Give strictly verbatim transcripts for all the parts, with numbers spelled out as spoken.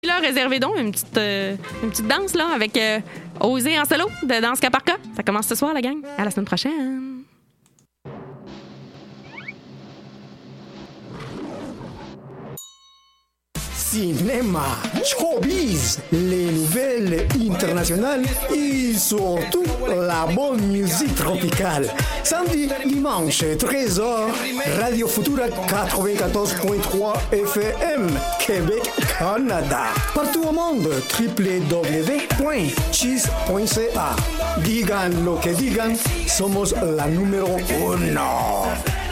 Là, réservez donc une petite, euh, une petite danse là, avec euh, Osé en solo de Danse Cas par Cas. Ça commence ce soir, la gang. À la semaine prochaine. Cinéma, showbiz, les nouvelles internationales et surtout la bonne musique tropicale. Samedi, dimanche, treize heures, Radio Futura quatre-vingt-quatorze point trois F M, Québec, Canada. Partout au monde, w w w point cheese point c a. Digan lo que digan, somos la numéro uno.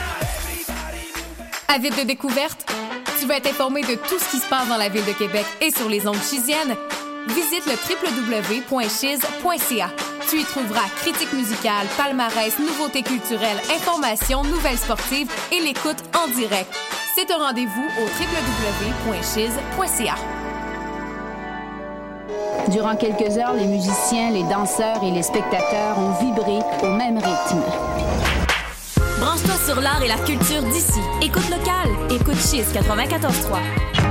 Avide de découverte? Tu veux être informé de tout ce qui se passe dans la ville de Québec et sur les ondes chisiennes? Visite le w w w point chiz point c a. Tu y trouveras critiques musicales, palmarès, nouveautés culturelles, informations, nouvelles sportives et l'écoute en direct. C'est un rendez-vous au w w w point chiz point c a. Durant quelques heures, les musiciens, les danseurs et les spectateurs ont vibré au même rythme. Branche-toi sur l'art et la culture d'ici. Écoute local. Écoute Chiz quatre-vingt-quatorze trois.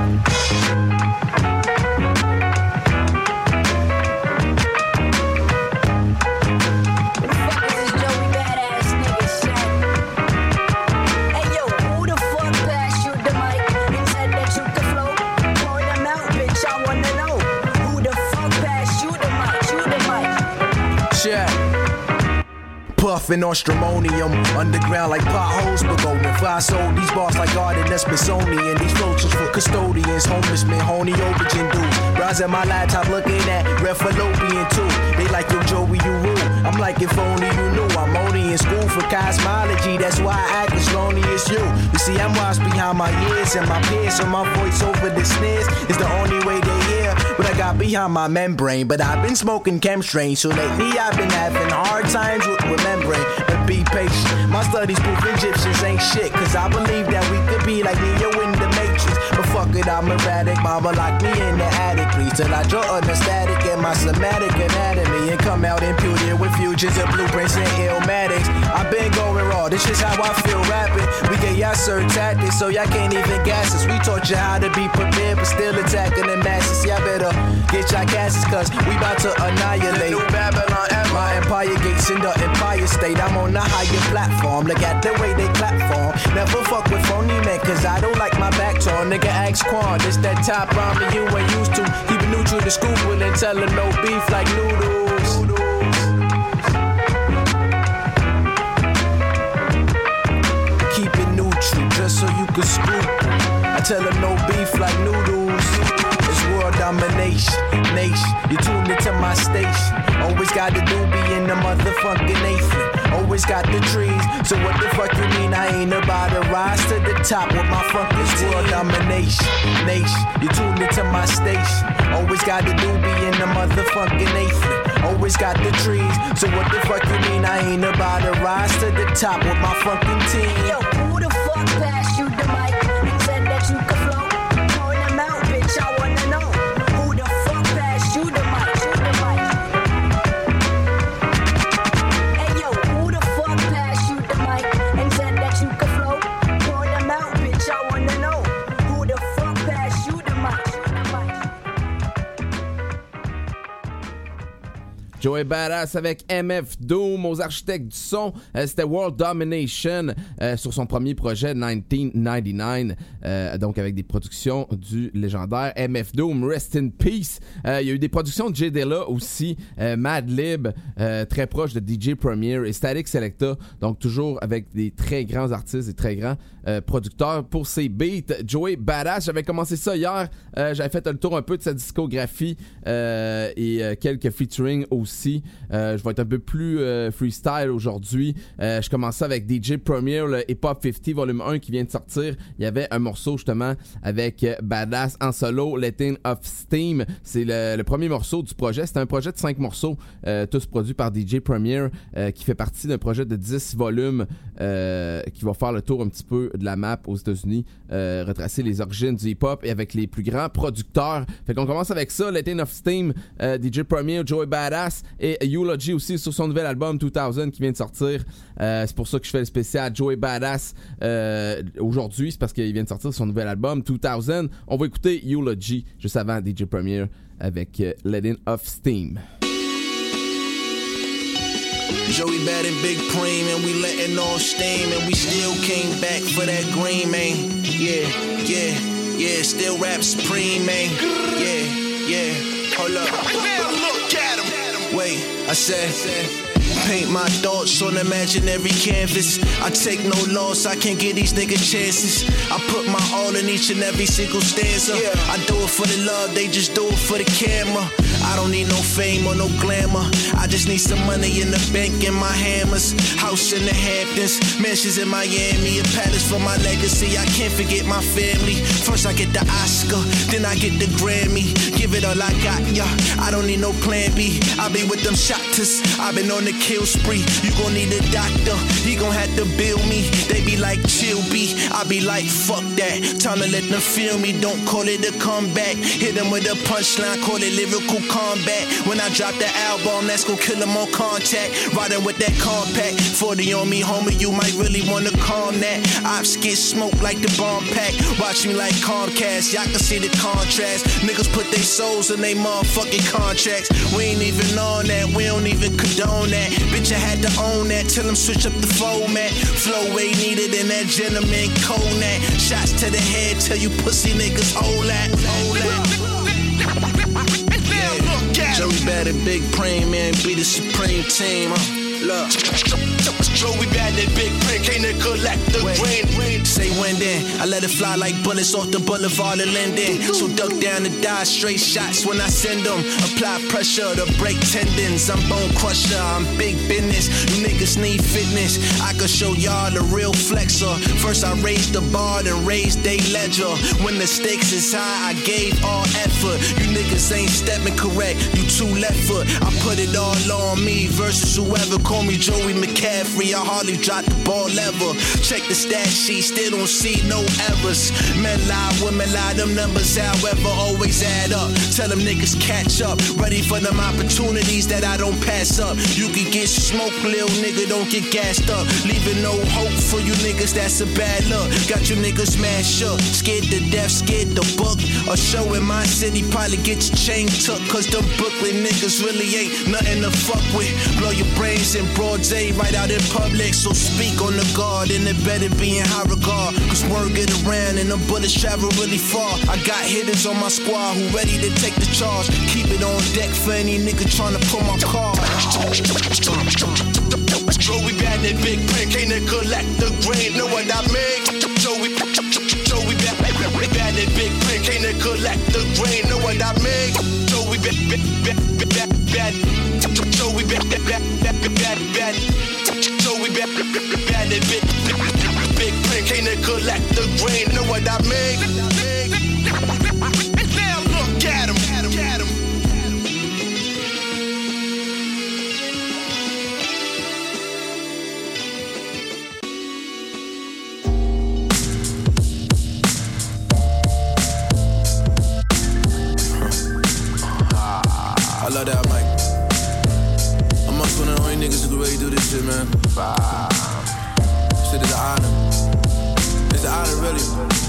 Puffin' on stramonium, underground like potholes, but going fly sold these bars like art and Smithsonian. These floats for custodians, homeless men, honey origin dudes. Browse at my laptop looking at Red Fallopian too. They like, yo, Joey, you rule. I'm like, if only you knew. I'm only in school for cosmology, that's why I act as lonely as you. You see, I'm lost behind my ears and my peers, so my voice over the snares is the only way they hear what I got behind my membrane. But I've been smoking chemstrain, so lately I've been having hard times with remembering. But be patient, my studies prove Egyptians ain't shit, cause I believe that we could be like Neo in the Matrix. But fuck it, I'm erratic, mama locked me in the attic, please, till I draw on the static in my somatic anatomy and come out imputed with fusions and blueprints and illmatics. I've been going raw, this is how I feel rapping. We get y'all certain tactics, so y'all can't even gas us. We taught you how to be prepared, but still attacking the masses. Y'all better get y'all gases, cause we about to annihilate. New Babylon, my empire gates in the empire state. I'm on a higher platform, look at the way they clap for 'em. Never fuck with phony men, cause I don't like my back torn. Nigga ask Quan, this that top ramen you ain't used to. Keep it neutral to scoop with and tell him no beef like noodles. Keep it neutral, just so you can scoop. I tell him no beef like noodles. It's world domination, nation. You tuned into my station. Always got the doobie in the motherfucking Nathan. Always got the trees, so what the fuck you mean I ain't about to rise to the top with my fucking team? World domination, nation. You tuned into my station. Always got the doobie in the motherfucking Nathan. Always got the trees, so what the fuck you mean I ain't about to rise to the top with my fucking team? Yo, who the fuck passed you the mic and said that you could flow? Point them out, bitch, I wanna know. Who the fuck passed you the mic? Shoot the mic. Hey yo, who the fuck passed you the mic and said that you could flow? Point them out, bitch, I wanna know. Who the fuck passed you the mic? Shoot the mic. Joey Badass avec M F Doom aux architectes du son. Euh, c'était World Domination euh, sur son premier projet dix-neuf quatre-vingt-dix-neuf. Euh, donc avec des productions du légendaire M F Doom. Rest in Peace. Euh, il y a eu des productions de Jay Dilla aussi. Euh, Madlib, euh, très proche de D J Premier et Static Selecta. Donc toujours avec des très grands artistes et très grands euh, producteurs pour ses beats. Joey Badass, j'avais commencé ça hier. Euh, j'avais fait le tour un peu de sa discographie euh, et euh, quelques featuring aussi. Aussi. Euh, je vais être un peu plus euh, freestyle aujourd'hui. Euh, je commençais avec D J Premier, le Hip Hop cinquante volume un qui vient de sortir. Il y avait un morceau justement avec euh, Badass en solo, Letting of Steam. C'est le, le premier morceau du projet. C'est un projet de cinq morceaux, euh, tous produits par D J Premier, euh, qui fait partie d'un projet de dix volumes euh, qui va faire le tour un petit peu de la map aux États-Unis, euh, retracer les origines du hip-hop et avec les plus grands producteurs. Fait qu'on commence avec ça, Letting of Steam, euh, D J Premier, Joey Badass. Badass et Eulogy aussi sur son nouvel album deux mille qui vient de sortir. Euh, c'est pour ça que je fais le spécial Joey Badass euh, aujourd'hui, c'est parce qu'il vient de sortir son nouvel album deux mille. On va écouter Eulogy juste avant D J Premier avec euh, Letting Off Steam. Joey bad and big preem, and we letting off steam, and we still came back for that green, man. Yeah, yeah, yeah, still rap supreme, man. Yeah, yeah, hold up. Now look at him. Wait, I said, paint my thoughts on imaginary canvas. I take no loss, I can't give these niggas chances. I put my all in each and every single stanza. I do it for the love, they just do it for the camera. I don't need no fame or no glamour. I just need some money in the bank and my hammers. House in the Hamptons, mansions in Miami, a palace for my legacy. I can't forget my family. First I get the Oscar, then I get the Grammy. Give it all I got, yeah. I don't need no plan B. I be with them shotters. I been on the kill spree. You gon' need a doctor. He gon' have to bill me. They be like chill B. I be like fuck that. Time to let them feel me. Don't call it a comeback. Hit them with a punchline. Call it lyrical combat. When I drop the album, that's gon' kill them on contact. Riding with that compact. forty on me, homie, you might really wanna calm that. Ops get smoked like the bomb pack. Watch me like Comcast, y'all can see the contrast. Niggas put their souls in they motherfucking contracts. We ain't even on that, we don't even condone that. Bitch, I had to own that, till them switch up the format. Flow way needed in that gentleman Konak. Shots to the head, tell you pussy niggas hold that, hold that. Joey bad and big preem, man, be the supreme team, huh? Look, Joey bad and big preem, can't they collect the green? Say when then, I let it fly like bullets off the boulevard of Linden. So duck down and die, straight shots when I send them. Apply pressure to break tendons, I'm bone crusher, I'm big business. You niggas need fitness, I could show y'all the real flexor. First I raised the bar, then raised they ledger. When the stakes is high, I gave all effort. You niggas ain't stepping correct, you too left foot. I put it all on me versus whoever. Call me Joey McCaffrey, I hardly drop the ball ever. Check the stat sheet, still don't see no errors. Men lie, women lie, them numbers however always add up. Tell them niggas catch up, ready for them opportunities that I don't pass up. You can get smoked, lil nigga, don't get gassed up. Leaving no hope for you niggas, that's a bad look. Got you niggas mashed up, scared to death, scared to book. A show in my city probably get your chain took. Cause them Brooklyn niggas really ain't nothing to fuck with. Blow your brains in broad day, right out in public. So speak on the guard, and it better be in high regard. Cause word get around and the bullets travel really far. I got hitters on my squad who ready to take the charge. Keep it on deck for any nigga trying to pull my car. Joey bad and big print, can't they collect the grain? Know what I mean? Joey, Joey bad, bad and big print, can't they collect the grain? Know what I mean? Joey bad, bad, bad, bad. Joey bad, bad, bad, bad, bad. Joey bad, bad and big, big print, can't they collect the grain? Know what I mean? Now look at him, at him, at him. I love that mic. I'm up one of the only niggas who can really do this shit, man. Shit is an honor. It's an honor, really.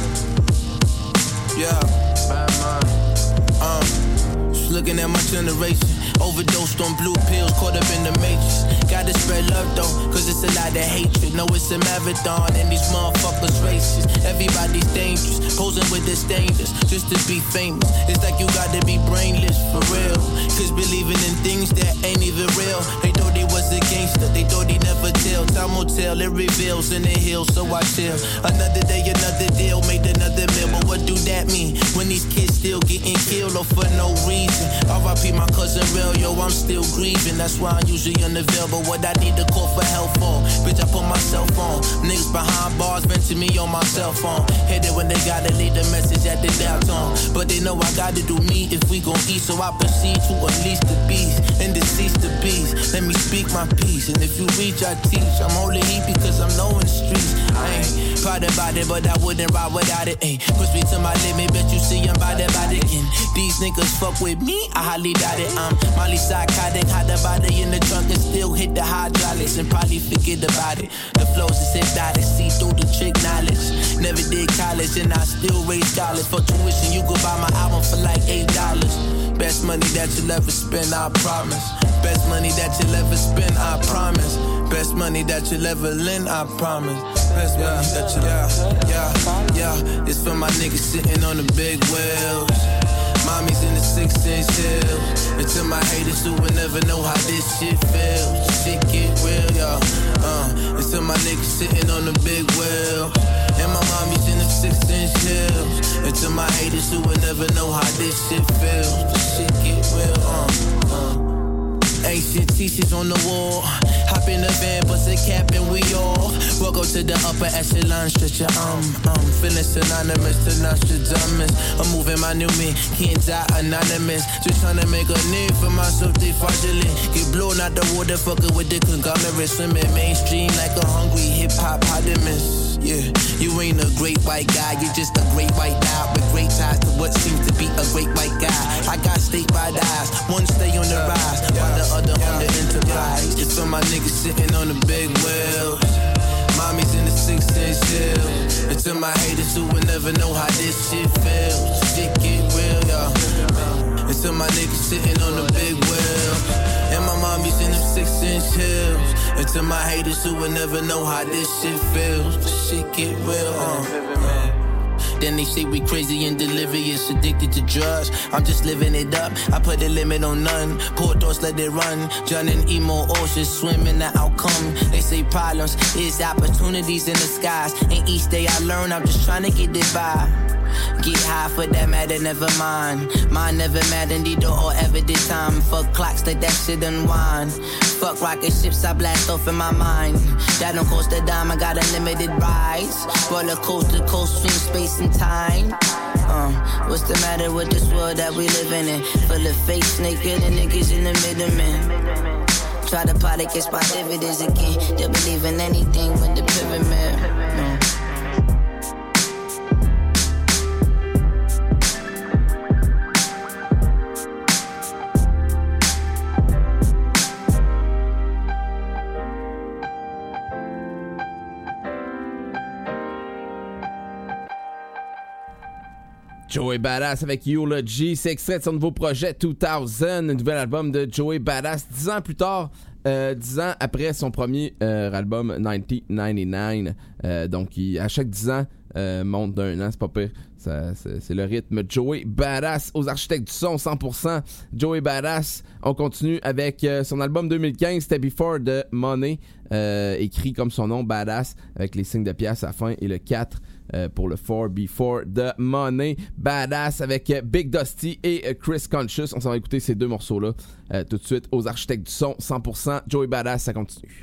Yeah. Um, just looking at my generation. Overdosed on blue pills, caught up in the matrix. Gotta spread love though, cause it's a lot of hatred. Know it's a marathon and these motherfuckers races. Everybody's dangerous, posing with the strangers just to be famous. It's like you gotta be brainless for real. Cause believing in things that ain't even real. They thought they was a gangster, they thought he never tell. Time will tell, it reveals in the hills, so I chill. Another day, another deal, made another meal. But what do that mean? When these kids still getting killed or for no reason? R I P my cousin real, yo, I'm still grieving. That's why I'm usually unavailable. What I need to call for help for? Bitch, I put myself on. Niggas behind bars venting me on my cell phone. Hit it when they gotta leave the message at the dial tone. But they know I gotta do me if we gon' eat. So I proceed to unleash the beast and decease the beast. Let me speak my peace. And if you reach, I teach. I'm holding heat because I'm low in the streets. I ain't Proud about it, but I wouldn't ride without it. Ay, push me to my limit, bet you see I'm about it, about it again. These niggas fuck with me, I highly doubt it. I'm Molly psychotic, hide the body in the trunk and still hit the hydraulics and probably forget about it. The flows is hypnotic, see through the trick knowledge. Never did college and I still raise scholars. For tuition, you could buy my album for like eight dollars. Best money that you'll ever spend, I promise. Best money that you'll ever spend, I promise. Best money that you'll ever lend, I promise. Best money yeah, that you'll ever, yeah, yeah, yeah. It's for my niggas sitting on the big wheels. Mommy's in the six-inch heels. And to my haters who will never know how this shit feels. Shit get real, y'all. Uh, it's to my niggas sitting on the big wheel. And my mommy's in the six-inch heels. And to my haters who will never know how this shit feels. Shit get real, uh, uh. Ancient t-shirts on the wall. Hop in the van, bust a cap and we all walk up to the upper echelon, stretch your arm. Um, feeling synonymous to Nostradamus. I'm moving my new me, can't die anonymous. Just trying to make a name for myself, they fraudulent. Get blown out the water, fucking with the conglomerate. Swimming mainstream like a hungry hip-hop potamus. Yeah, you ain't a great white guy, you're just a great white guy with great ties to what seems to be a great white guy. I got state by the eyes, one stay on the rise, while the other on the enterprise. It's for my niggas sitting on the big wheels. Mommy's in the six-inch heels. And to my haters who will never know how this shit feels. Shit get real, y'all. And to my niggas sitting on the big wheels. And my mommy's in them six-inch heels. And to my haters who will never know how this shit feels. The shit get real, uh. Then they say we crazy and delirious, addicted to drugs. I'm just living it up, I put a limit on none. Poor thoughts, let it run. Drowning emo oceans, swim in the outcome. They say problems is opportunities in the skies. And each day I learn, I'm just trying to get it by. Get high for that matter, never mind. Mine never mattered either or ever did time. Fuck clocks, let that shit unwind. Fuck rocket ships, I blast off in my mind. That don't cost a dime, I got unlimited rides. Roller coaster, coast, stream, space and time. Um, what's the matter with this world that we living in? Full of fake naked and niggas in the middle, man. Try to pot it, get my dividends again. They'll believe in anything with the pyramid. No. Joey Badass avec Eulogy, c'est extrait de son nouveau projet deux mille, un nouvel album de Joey Badass. Dix ans plus tard, euh, dix ans après son premier euh, album dix-neuf quatre-vingt-dix-neuf. Euh, donc, il, à chaque dix ans, euh, monte d'un an, c'est pas pire. Ça, c'est, c'est le rythme. Joey Badass aux architectes du son, cent pour cent. Joey Badass. On continue avec euh, son album deux mille quinze, C'était Before the Money, euh, écrit comme son nom, Badass, avec les signes de pièce à la fin et le quatre. Euh, pour le four Before the Money. Badass avec euh, Big Dusty et euh, Chris Conscious. On s'en va écouter ces deux morceaux-là euh, tout de suite aux architectes du son, cent pour cent. Joey Badass, ça continue.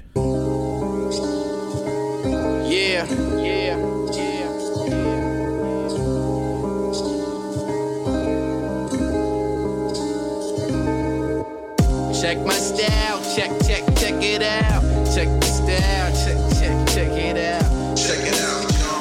Yeah, yeah, yeah, yeah. Check my style, check, check, check it out. Check the style, check, check, check it out. Check it out.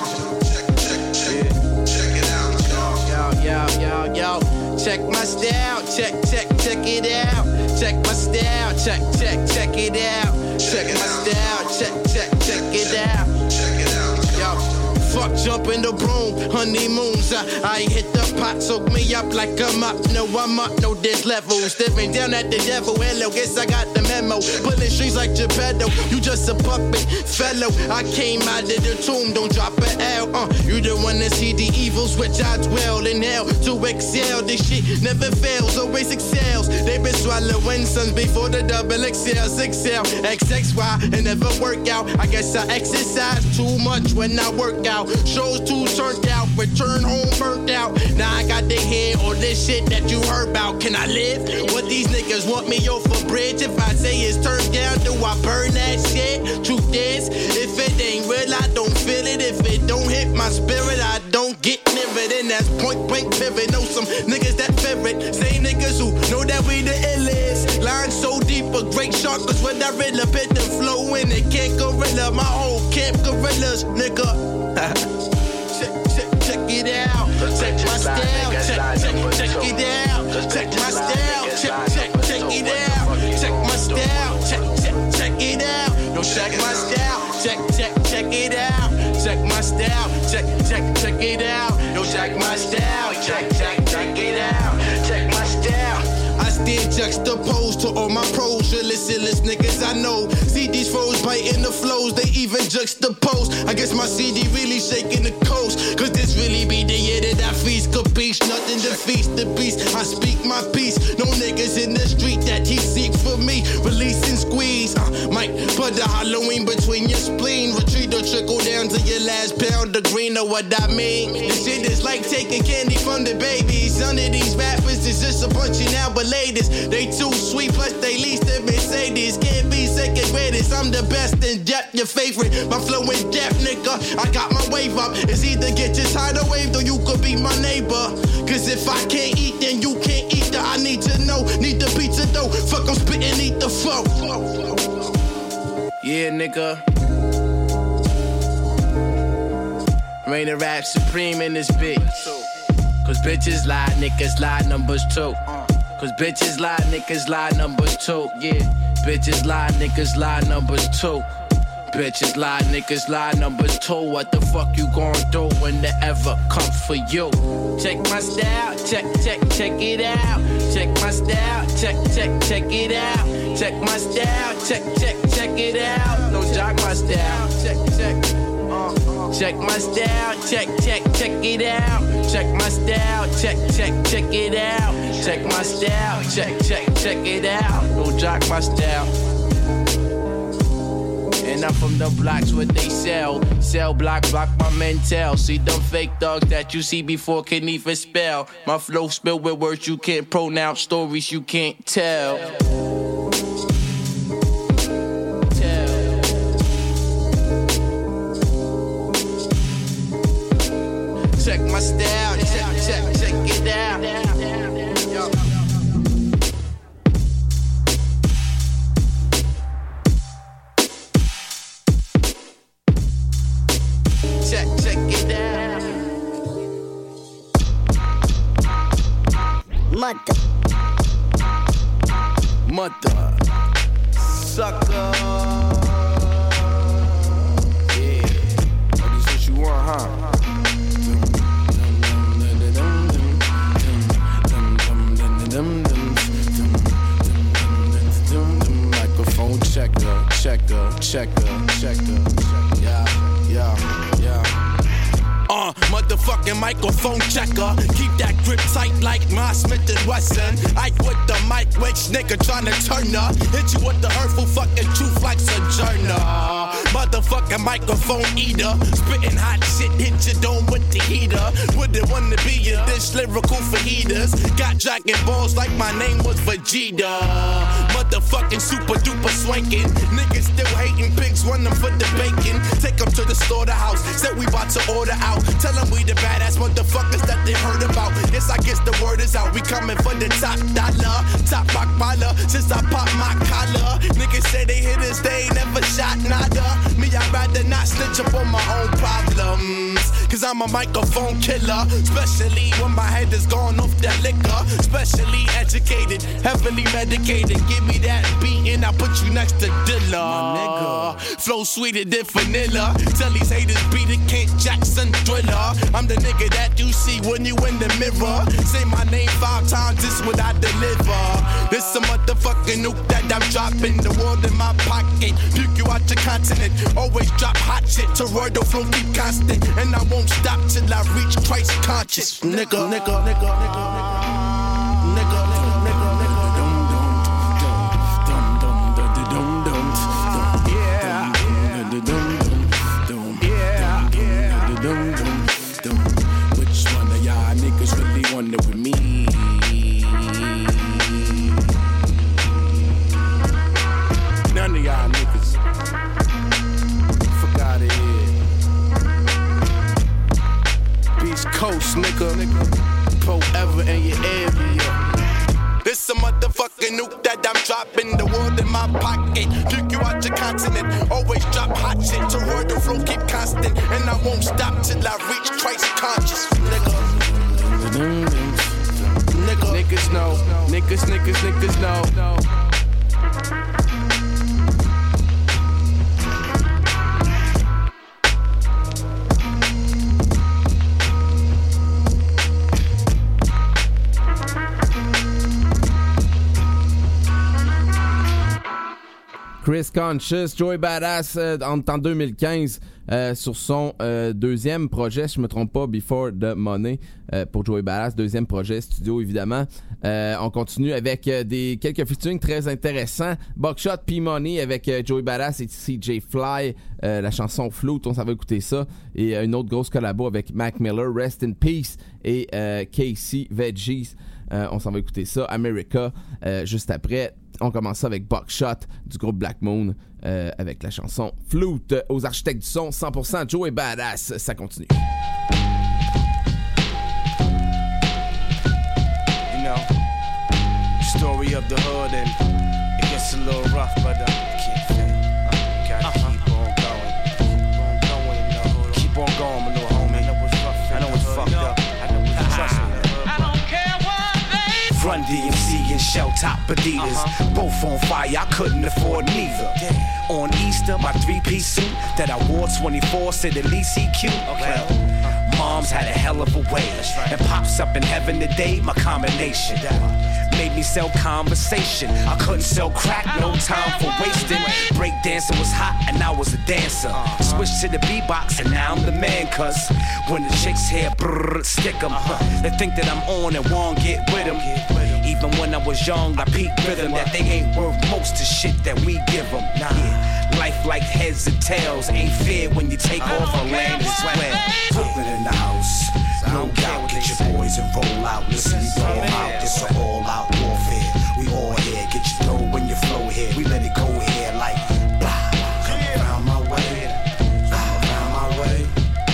Yo, yo, yo, check my style, check, check, check it out. Check my style, check, check, check it out. Check my style, check, check, check it out. Check it out, yo. Fuck jumping the broom, honeymoons. I, I hit the pot, soak me up like I'm up. No, I'm up, no, there's levels. Staring down at the devil, hello, guess I got the memo. Pulling strings like Geppetto, you just a puppet, fellow. I came out of the tomb, don't drop an L. Uh, you the one that see the evils, which I dwell in hell to excel. This shit never fails, always excels. They been swallowing sons before the double X L, six L, X X Y, and never work out. I guess I exercise too much when I work out. Shows too turned out, return home burnt out. Now I got the head on this shit that you heard about. Can I live? What these niggas want me off a bridge? If I say it's turned down, do I burn that shit? Truth is, if it ain't real, I don't feel it. If it don't hit my spirit, I don't get near it. And that's point blank pivot. Know some niggas that fear it. Same niggas who know that we the illest. Line so deep, a great shark is when I really pit and flow in it. Can't gorilla, my whole camp gorillas, nigga. style. Check, check, check it out. Check my style. Check, check, check it out. Check my style. Check, check, check it out. Yo, check my style. Check, check, check it out. Check my style. Check, check, check it out. Yo, check my style. Check, check, check it out. Check my style. I stand juxtaposed to all my pros, realest, illest niggas I know. See these foes biting the flows, they even juxtapose. I guess my C D really shaking the coast, cause this really be the year that I feast. Capiche, nothing to feast the beast. I speak my peace, no niggas in the street that he seek for me. Release and squeeze, uh, Mike, put the Halloween between your spleen. Retreat or trickle down to your last pound of green, know what I mean? This shit is like taking candy from the babies. None of these rappers is just a bunch of now but ladies, they too sweet, plus they least to Mercedes. Can't be second greatest, I'm the best in depth, your favorite. My flow in depth, nigga, I got my wave up. It's either get this tidal wave or you could be my neighbor. Cause if I can't eat, then you can't eat the I need to know, need the pizza dough. Fuck, I'm spitting, eat the foe. Yeah, nigga. Reign of rap supreme in this bitch. Cause bitches lie, niggas lie, numbers too. Cause bitches lie, niggas lie, numbers two. Yeah, bitches lie, niggas lie, numbers two. Bitches lie, niggas lie, numbers two. What the fuck you gon' do when they ever come for you? Check my style, check, check, check it out. Check my style, check, check, check it out. Check my style, check, check, check it out. Don't jock my style, check, check. Uh, check my style, check, check, check it out. Check my style, check, check, check it out. Check my style, check, check, check it out. Don't jock my style. And I'm from the blocks where they sell. Sell block, block my mental. See them fake dogs that you see before can even spell. My flow spilled with words you can't pronounce, stories you can't tell. Check my style, check, check, check it out. Yo. Check, check it out. Mother. Mother. Sucker. Yeah. Oh, this what you want, huh? Microphone checker, checker, checker, checker. Yeah, yeah, yeah. Uh, motherfucking microphone checker. Keep that grip tight like my Smith and Wesson. Ike with the mic, which nigga tryna turn up. Hit you with the hurtful fucking truth like Sojourner. Motherfucking microphone eater. Spitting hot shit, hit your dome with the heater. Wouldn't wanna be in this lyrical for heaters. Got dragon balls like my name was Vegeta. Motherfucking super duper swanking. Niggas still hating, pigs run them for the bacon. Take them to the slaughterhouse, said we about to order out. Tell them we the badass motherfuckers that they heard about. Yes, I guess the word is out. We coming for the top dollar, top rock baller. Since I pop my collar, niggas say they hit us, they ain't never shot nada. Me, I'd rather not snitch up on my own problems. Cause I'm a microphone killer. Especially when my head is gone off that liquor. Especially educated, heavily medicated. Give me that beat and I put you next to Dilla. My nigga. Flow sweeter than vanilla. Tell these haters beat it, Kent Jackson Thriller. I'm the nigga that you see when you in the mirror. Say my name five times, this what I deliver. This a motherfucking nuke that I'm dropping. The world in my pocket, puke you out your continent. Always drop hot shit, Toroidal flow keep constant. And I won't stop till I reach Christ conscious. Nigga, nigga, nigga, nigga, nigga, nigga, nigga, nigga, dum dum dum dum dum dum dum, yeah, dum dum yeah, yeah, dum dum dum. Which one of y'all niggas really wonder with me? None of y'all niggas. Fuck out of here. East Coast, nigga. Forever in your area. This a motherfucking nuke that I'm dropping. The world in my pocket. Puke you out your continent. Always drop hot shit. Toroidal flow keep constant. And I won't stop till I reach Christ conscious, nigga. Nigga. Niggas know, niggas, niggas, niggas know. Chris Conscious, Joey Badass euh, en, en deux mille quinze euh, sur son euh, deuxième projet, si je me trompe pas, Before the Money euh, pour Joey Badass, deuxième projet studio évidemment. Euh, on continue avec euh, des quelques featuring très intéressants. Buckshot, P-Money avec euh, Joey Badass et C J Fly, euh, la chanson Flute, on s'en va écouter ça. Et euh, une autre grosse collabo avec Mac Miller, Rest in Peace et euh, Casey Veggies. Euh, on s'en va écouter ça. America, euh, juste après. On commence ça avec Buckshot du groupe Black Moon euh, avec la chanson Flute aux architectes du son, cent pour cent Joey Badass. Ça continue. You know, story of the hood and it gets a little rough, but uh, can't fail. Uh, gotta uh-huh. keep on going. Keep on going in the hood. Keep on going, my little homie. I know it's rough. I know it's fucked up. I know it's trust me. Run D M C and shell top Adidas, uh-huh. both on fire, I couldn't afford neither. Damn. On Easter, my three-piece suit that I wore twenty-four said at least he cute. Okay. Well, uh-huh. Mom's had a hell of a way, right. And Pop's up in heaven today, my combination. Made me sell conversation. I couldn't sell crack, no time for wasting. Break dancing was hot and I was a dancer. Switched to the beatbox and now I'm the man. Cause when the chicks hear brrr, stick 'em, they think that I'm on and won't get with 'em. Even when I was young, I peeped rhythm that they ain't worth most of shit that we give 'em. Nah, life like heads and tails ain't fair when you take off a land and sweat. Brooklyn in the house, no doubt. Get your boys and roll out. Listen, we blow out. It's an all-out warfare. We all here. Get your dough when you flow here. We let it go here like blah. Come around my way. Come around my way.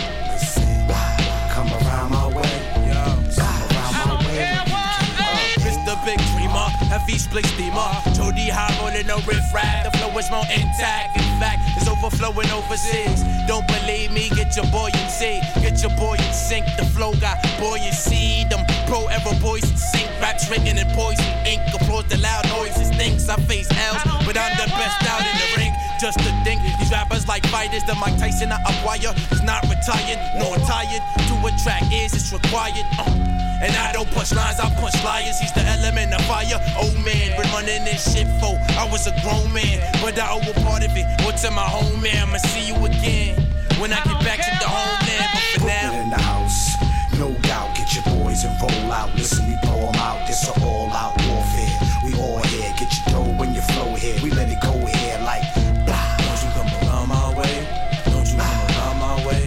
Come around my way. Come around my way. Mister Big Dreamer, heavy split steamer. Jody high rolling no riff rap. The flow is more intact. In fact, it's overflowing overseas. Don't believe me? Get your boy and see. Get your boy and sink. The flow got buoyancy. Them pro ever boys in sync. Raps written in poison ink. Applause the loud noises. Thinks I face L's, but I'm the best out in the ring. Just to think, these rappers like fighters. The Mike Tyson I acquire is not retired nor tired. To attract ears, it's required. Uh. And I don't punch lines, I punch liars. He's the element of fire. Oh man, been running this shit for I was a grown man, but I owe a part of it. What's in my home, man? I'ma see you again when I get back to the homeland. But for now, in the house, no doubt. Get your boys and roll out. Listen, we blow 'em out. This a all-out warfare. We all here. Get your dough when you flow here. We let it go here like blah. Don't you come around my way? Don't you come around my way?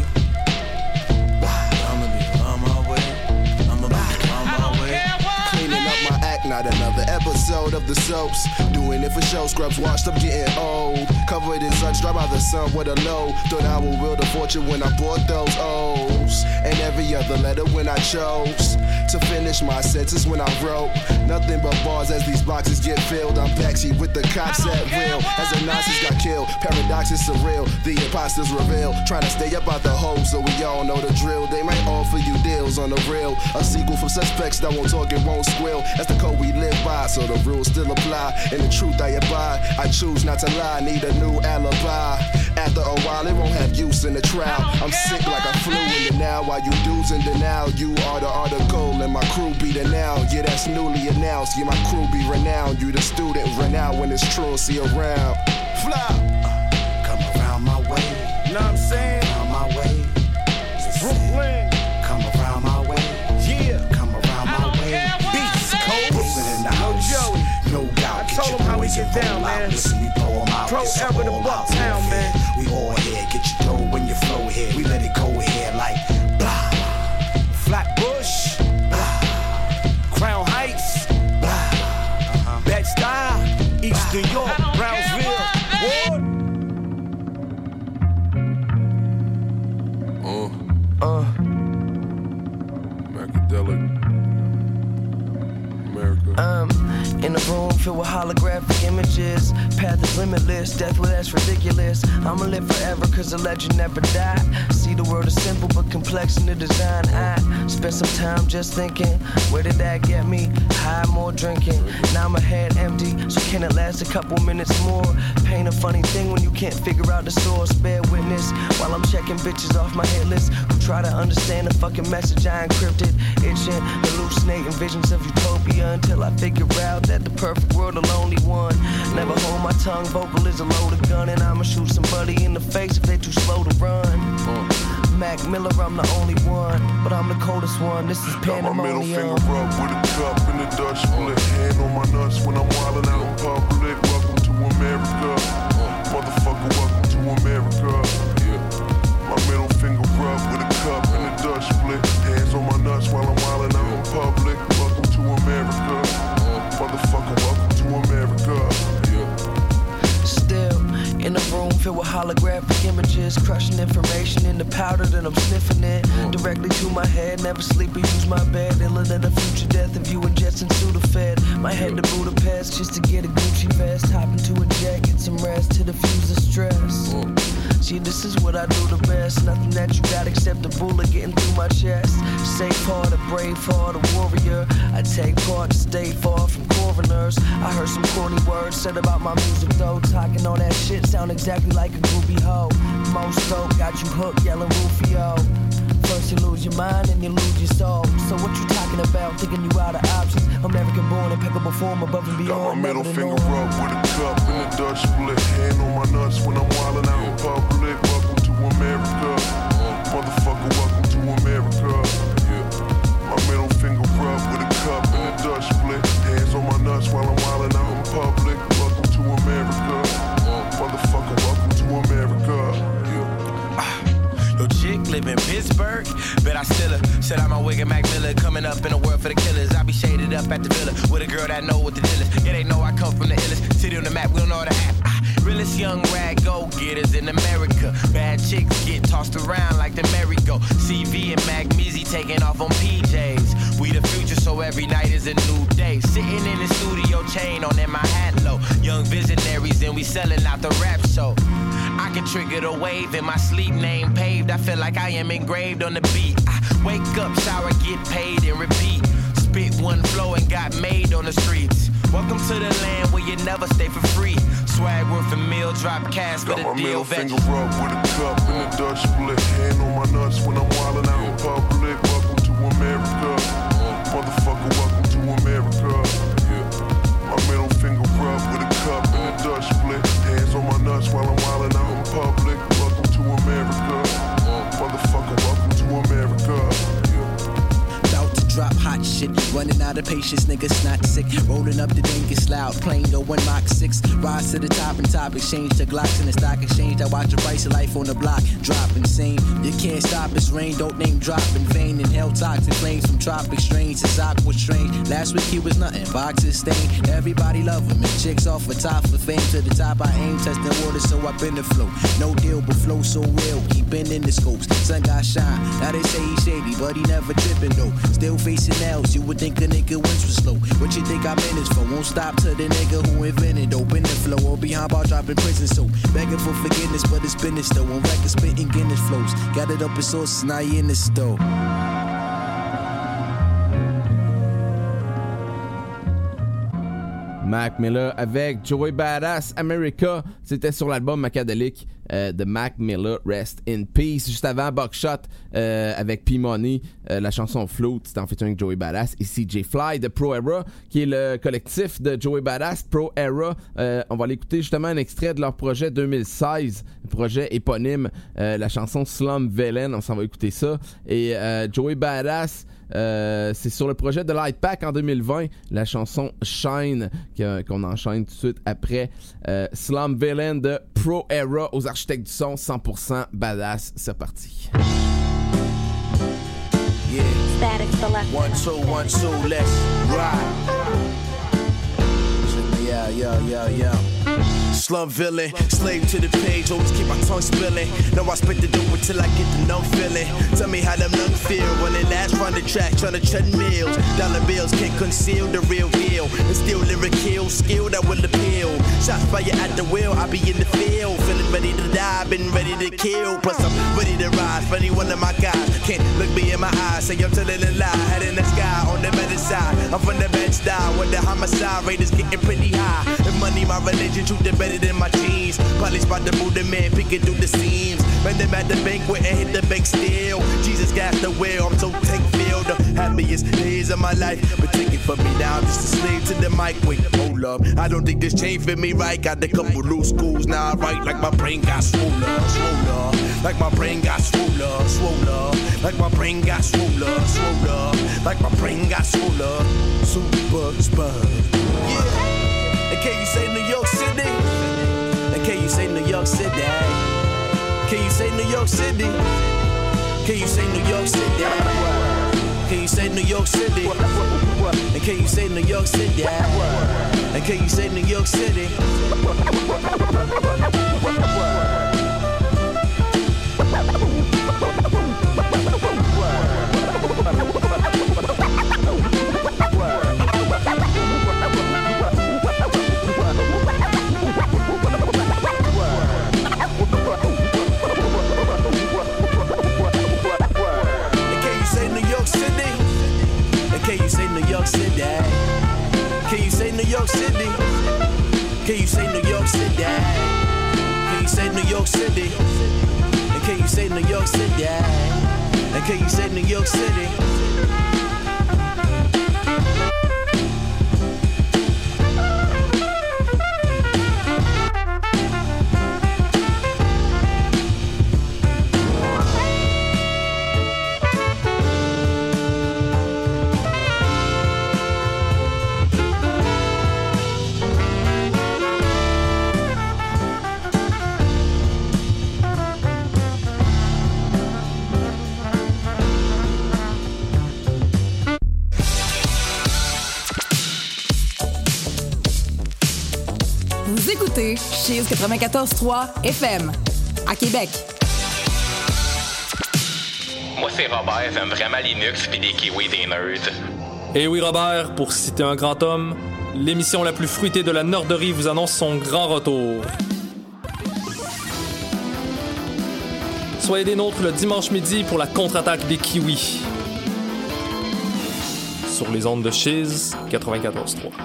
I'ma be around my way. I'ma be around my way. Cleaning up my act, not another episode of the soaps. Doing it for show, scrubs washed up, getting old. Covered in such, dry by the sun with a low. Thought I would wield a fortune when I bought those O's. And every other letter when I chose to finish my sentence when I wrote. Nothing but bars as these boxes get filled. I'm backseat with the cops at will. As the Nazis got killed, paradox is surreal. The imposters reveal. Trying to stay up out the hole so we all know the drill. They might offer you deals on the real. A sequel from suspects that won't talk and won't squeal. That's the code we live by, so the rules still apply. And the truth I abide, I choose not to lie. Need a new alibi. After a while, it won't have use in the trial. I'm sick like I flew in the now. While you dudes in denial, you are the article and my crew be the noun. Yeah, that's newly announced. Yeah, my crew be renowned. You the student renowned when it's true. See around. Fly. Uh, come around my way. Know what I'm saying? Around my way. Brooklyn. Come around my way. Yeah. Come around my way. Beats cold. Brooklyn in the house. Joey. No doubt. I told him how we get down, man. Listen, we blow 'em out. Pro ever the Bucktown, man. We all here. Get your dough when you flow here. We let it go here like blah. Flatbush. Blah. Crown Heights. Blah. Uh-huh. Bed-Stuy. East New York. Brownsville. Ward. Uh. Uh. Macadelic. America. Um. In a room filled with holographic images. Path is limitless, death, well, that's ridiculous. I'ma live forever cause the legend never died. See, the world is simple but complex in the design. I spent some time just thinking, where did that get me? High, more drinking. Now my head empty, so can it last a couple minutes more? Pain a funny thing when you can't figure out the source. Bear witness while I'm checking bitches off my hit list who try to understand the fucking message I encrypted. Itching, hallucinating visions of utopia until I figure out that the perfect world, the lonely one. Never hold my tongue, vocal is a loaded gun, and I'ma shoot somebody in the face if they're too slow to run. Mm. Mac Miller, I'm the only one, but I'm the coldest one. This is pandemonium. Got my middle finger up with a cup in the Dutch split. Hand on my nuts when I'm wildin' out in public. Welcome to America, motherfucker. Welcome to America. Yeah. My middle finger up with a cup in the Dutch split. Hands on my nuts while I'm wildin' out in public. Welcome to America. Motherfucker, welcome to America. Yeah. Still in a room filled with holographic images, crushing information in the powder that I'm sniffing it directly to my head. Never sleep or use my bed. Iller than a future death if you ingest and Sudafed. My head to Budapest just to get a Gucci vest. Hop into a jet, get some rest to diffuse the stress. See, this is what I do the best. Nothing that you got except a bullet getting through my chest. Safe heart, a brave heart, a warrior. I take part to stay far from coroners. I heard some corny words said about my music though. Talking all that shit sound exactly like a groovy hoe. Most dope, got you hooked, yelling Rufio. First you lose your mind and you lose your soul. So what you talking about? Thinking you out of options. American born, impeccable form, above and beyond. Got my middle finger up with a cup in the Dutch split. Hand on my nuts when I'm wildin' out in public. Welcome to America, motherfucker. Welcome to America. Yeah. My middle finger up with a cup in the Dutch split. Hands on my nuts while I'm wildin' out in public. Welcome to America, motherfucker. Welcome to America. Yo, chick live in Pittsburgh, bet I still her. Set out my wig and Mac Miller, coming up in a world for the killers. I be shaded up at the villa with a girl that know what the deal is. Yeah, they know I come from the illest city on the map. We don't know how to act. Ah, realest young rag go-getters in America. Bad chicks get tossed around like the merry-go. C V and Mac Mizzy taking off on P Js. We the future, so every night is a new day. Sitting in the studio, chain on in my hat low. Young visionaries and we selling out the rap show. I can trigger the wave in my sleep, name paved. I feel like I am engraved on the beat. I wake up, shower, get paid, and repeat. Spit one flow and got made on the streets. Welcome to the land where you never stay for free. Swag worth a meal, drop cash for the deal. Got my middle finger up with a cup in the Dutch split. Hand on my nuts when I'm wildin' out in public. Welcome to America, motherfucker. Welcome to America. Yeah. My middle finger up with a cup in the Dutch split. Hands on my nuts while I'm wildin' out in public. Welcome to America, motherfucker. Welcome to America. About to drop hot shit, running out of patience, niggas not sick. Rolling up the dingus loud, playing the one Mach six. Rise to the top and top, exchange the Glocks in the stock exchange. I watch the price of life on the block drop insane. You can't stop, it's rain, don't name drop in vain. Inhale toxic flames from tropic strains. It's awkward strange. Last week he was nothing, boxes stained. Everybody love him, and chicks off the top for fame. To the top I aim, testing water so I been the flow. No deal, but flow so real, keeping in the scopes. Sun got shine, now they say he's shady, but he never tripping though. Still facing L's, you would think a nigga wins was slow. What you think I'm in this for? Won't stop to the nigga who invented open the flow. Or behind bar dropping prison so begging for forgiveness, but it's business though. On record spitting Guinness flows. Got it up in sources, now you in the store. Mac Miller avec Joey Badass America. C'était sur l'album Macadelic euh, de Mac Miller, Rest in Peace. Juste avant, Buckshot euh, avec P-Money, euh, la chanson Float, c'était en featuring avec Joey Badass et C J Fly de Pro Era, qui est le collectif de Joey Badass, Pro Era. Euh, on va l'écouter justement un extrait de leur projet deux mille seize, projet éponyme, euh, la chanson Slum Villain. On s'en va écouter ça. Et euh, Joey Badass, Euh, c'est sur le projet de Light Pack en deux mille vingt, la chanson Shine qu'on enchaîne tout de suite après euh, Slum Villain de Pro Era aux architectes du son, cent pour cent badass. C'est parti. Yeah. Static Selector. One two one two, let's ride. Yeah, yeah, yeah, yeah. Slum villain, slave to the page, always keep my tongue spilling. Know I spit the dope until I get the numb feeling. Tell me how them lungs feel when they last run the track, tryna tread mills. Dollar bills can't conceal the real deal. And still lyric that will appeal. Shots fire at the wheel, I be in the field. Feeling ready to die, been ready to kill. Plus I'm ready to rise, for any one of my guys. Can't look me in my eyes, say I'm telling a lie. Head in the sky, on the better side. I'm from the bed style, when the homicide rate is getting pretty high. If money my religion, truth is better than my jeans. Probably spot the Buddha man, picking through the seams. Met them at the banquet and hit the bank still. Jesus got the wheel, I'm so tank filled. The happiest days of my life, but take it from me now, I'm just a slave to the mic. Wait, hold up, I don't think this chain fit me right. Got a couple loose schools, now I write like my brain got swollen, swollen. Like my brain got swollen, swollen. Like my brain got swollen, swollen. Like my brain got swollen. Super spud. Yeah. And can you say New York City? And can you say New York City? Can you say New York City? Can you say New York City? Can you say New York City? And can you say New York City? And can you say New York City? Can you say New York City? Can you say New York City? Can you say New York City? Can you say New York City? And can you say New York City? And can you say New York City? Vous écoutez Chiz quatre-vingt-quatorze trois F M à Québec. Moi, c'est Robert, j'aime vraiment Linux pis des kiwis des nerds. Et oui, Robert, pour citer un grand homme, l'émission la plus fruitée de la Norderie vous annonce son grand retour. Soyez des nôtres le dimanche midi pour la contre-attaque des kiwis. Sur les ondes de Chiz quatre-vingt-quatorze trois.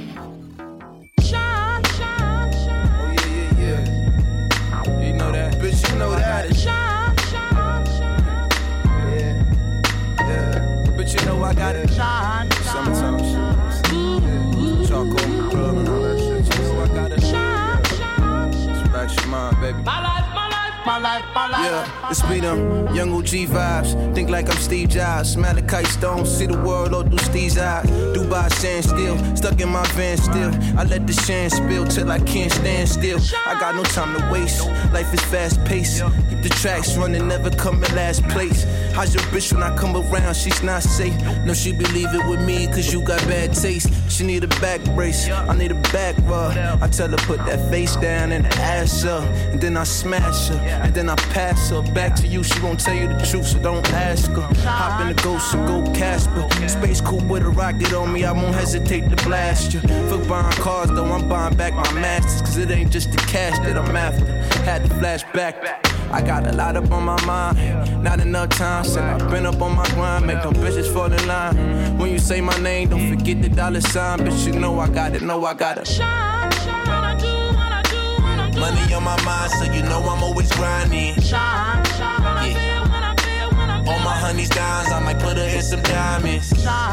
Bitch, you know that. Yeah, yeah. But you know I got it. Summertime shit. Charcoal club and all that shit. You know I got it. Respect your mind, baby. My life, my life, my life, my life. Yeah, it's be them young O G vibes. Think like I'm Steve Jobs. Malachi Stone, see the world all through Steve's eyes. Dubai sand still, stuck in my van still. I let the shine spill till I can't stand still. I got no time to waste. Life is fast paced. Keep the tracks running, never come in last place. How's your bitch when I come around? She's not safe. No, she believe it with me, cause you got bad taste. She need a back brace, I need a back rub. I tell her put that face down and ass up. And then I smash her, and then I pass her. Back to you, she won't tell you the truth, so don't ask her. Hop in the ghost and go Casper. Space coupe with a rocket on me, I won't hesitate to blast you. Fuck buying cars though, I'm buying back my masters. Cause it ain't just the cash that I'm after. Had to flash back. I got a lot up on my mind, not enough time. Said I've been up on my grind, make no bitches fall in line. When you say my name, don't forget the dollar sign. Bitch, you know I got it, know I got it. Money on my mind, so you know I'm always grinding. Yeah. All my honeys dimes, I might put her in some diamonds.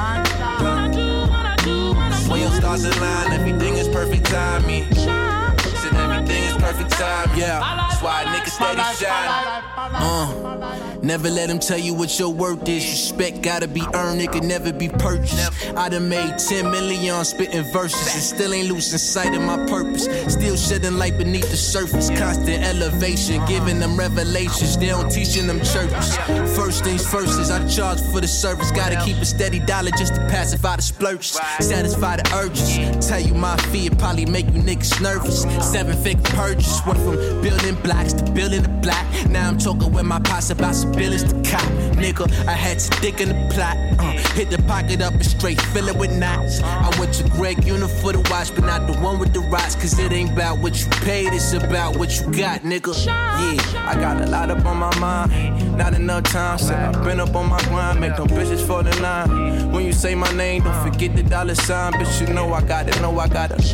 Sway stars align, everything is perfect timing. Said everything is perfect time, yeah. That's why a nigga steady shine. Uh, never let him tell you what your worth is. Respect gotta be earned, it can never be purchased. I done made ten million spitting verses and still ain't losing sight of my purpose. Still shedding light beneath the surface. Constant elevation, giving them revelations. They don't teaching them churches. First things first is I charge for the service. Gotta keep a steady dollar just to pacify the splurges. Satisfy the urges. tell you my fee, it probably make you niggas nervous. Seven figure purchase, went from building blocks to building the block. Now I'm talking with my posse about some billions to cop. Nigga, I had to dig in the plot. Uh, hit the pocket up and straight fill it with knots. I went to Greg Unit for the watch, but not the one with the rocks. Cause it ain't about what you paid, it's about what you got, nigga. Yeah, I got a lot up on my mind. Not enough time, said I've been up on my grind. Make them bitches fall in line. When you say my name, don't forget the dollar sign. Bitch, you know I got it, know I got it.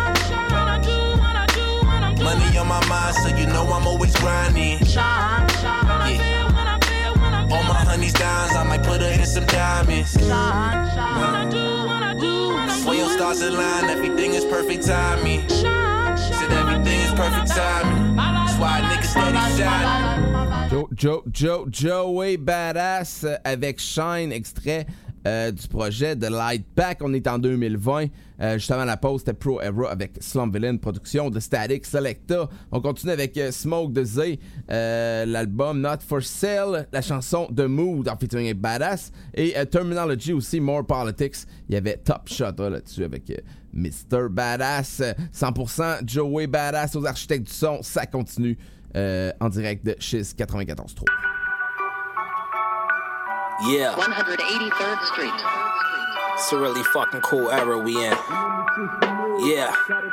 Money on my mind, so you know I'm always grinding. Yeah. All my honey's dimes, I might put her in some diamonds. Swell stars align, everything is perfect timing. Said everything is perfect timing. That's why niggas steady shining. Joe, Joe, Joe, Joey Badass avec Shine, extrait euh, du projet de Light Pack. On est en deux mille vingt. Euh, juste avant la pause, c'était Pro Era avec Slum Villain, production de Static Selecta. On continue avec euh, Smoke de Z, euh, l'album Not For Sale, la chanson The Mood en featuring Badass, et euh, Terminology aussi, More Politics. Il y avait Top Shot hein, là-dessus avec euh, mister Badass. cent pour cent Joey Badass aux architectes du son. Ça continue euh, en direct de Shiz quatre-vingt-quatorze trois. Yeah. one eighty-third Street. It's a really fucking cool era we in. Yeah.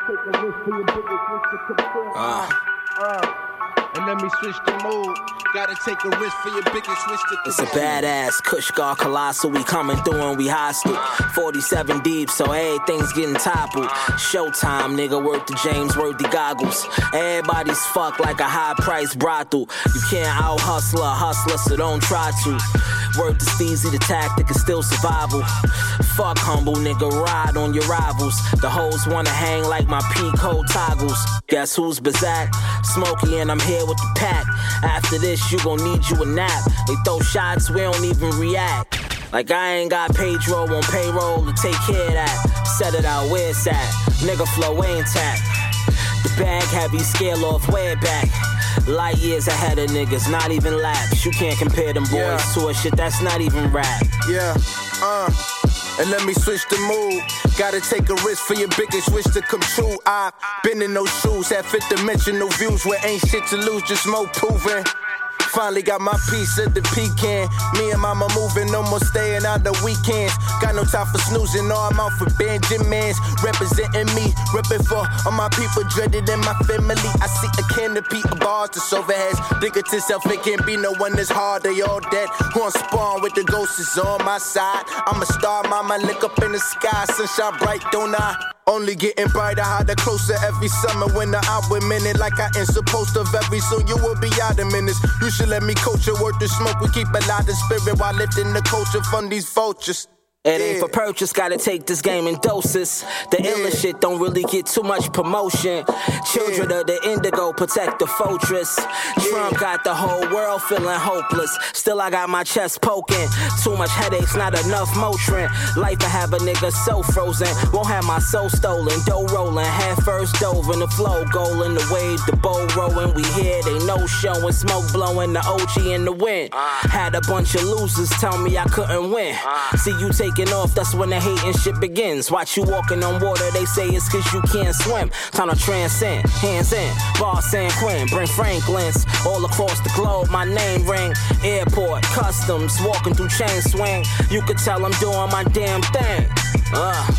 Uh. Uh. And let me switch the mood. Gotta take a risk for your biggest switch to It's a badass Kushgar Colossal. We coming through and we hostile. forty-seven deep, so everything's getting toppled. Showtime, nigga, worth the James Worthy goggles. Everybody's fucked like a high price brothel. You can't out hustle a hustler, so don't try to. Word to Steezy, the tactic is still survival. Fuck humble, nigga, ride on your rivals. The hoes wanna hang like my P-code toggles. Guess who's Bazak? Smokey and I'm here with the pack. After this, you gon' need you a nap. They throw shots, we don't even react. Like I ain't got Pedro on payroll to take care of that. Set it out where it's at. Nigga flow ain't intact. The bag heavy, scale off, way back. Light years ahead of niggas, not even laps. You can't compare them boys yeah. to a shit that's not even rap. Yeah, uh, and let me switch the mood. Gotta take a risk for your biggest wish to come true. I've been in those shoes, had fifth dimensional views where ain't shit to lose, just more proving. Finally got my piece of the pecan. Me and mama moving, no more staying out the weekends. Got no time for snoozing, no, I'm out for Benjamins. Representing me, ripping for all my people, dreaded in my family. I see a canopy of bars, the overheads. Thinking to self, it can't be no one that's hard, they all dead. Who on spawn with the ghosts is on my side. I'm a star, mama, look up in the sky. Sunshine bright, don't I? Only getting brighter, harder, closer every summer. When the hour minute, like I ain't supposed to. Very soon you will be out of minutes. You should let me coach your work to smoke. We keep a lot of spirit while lifting the culture from these vultures. It ain't for purchase, gotta take this game in doses. The yeah. illest shit don't really get too much promotion. Children yeah. of the indigo protect the fortress. Yeah. Trump got the whole world feeling hopeless. Still I got my chest poking. Too much headaches, not enough Motrin. Life to have a nigga so frozen. Won't have my soul stolen. Dough rolling, head first dove in the flow. Goal in the wave, the bow rolling. We here, they no showing. Smoke blowing, the O G in the wind. Uh. Had a bunch of losers tell me I couldn't win. Uh. See you take off, that's when the hating shit begins. Watch you walking on water, they say it's cause you can't swim. Time to transcend, hands in, Bar San Quentin, bring Franklin's all across the globe, my name ring. Airport, customs, walking through chain swing. You could tell I'm doing my damn thing. Uh.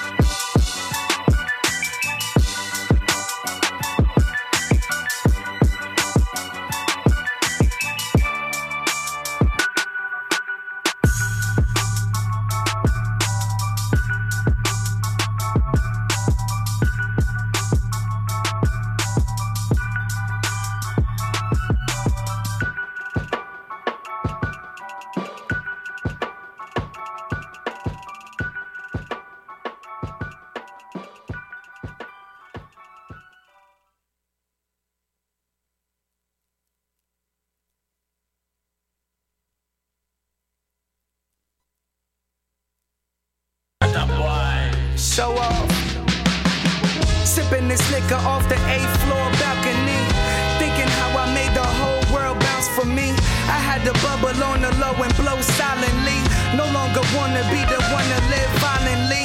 Show off. Sipping this liquor off the eighth floor balcony. Thinking how I made the whole world bounce for me. I had to bubble on the low and blow silently. No longer wanna be the one to live violently.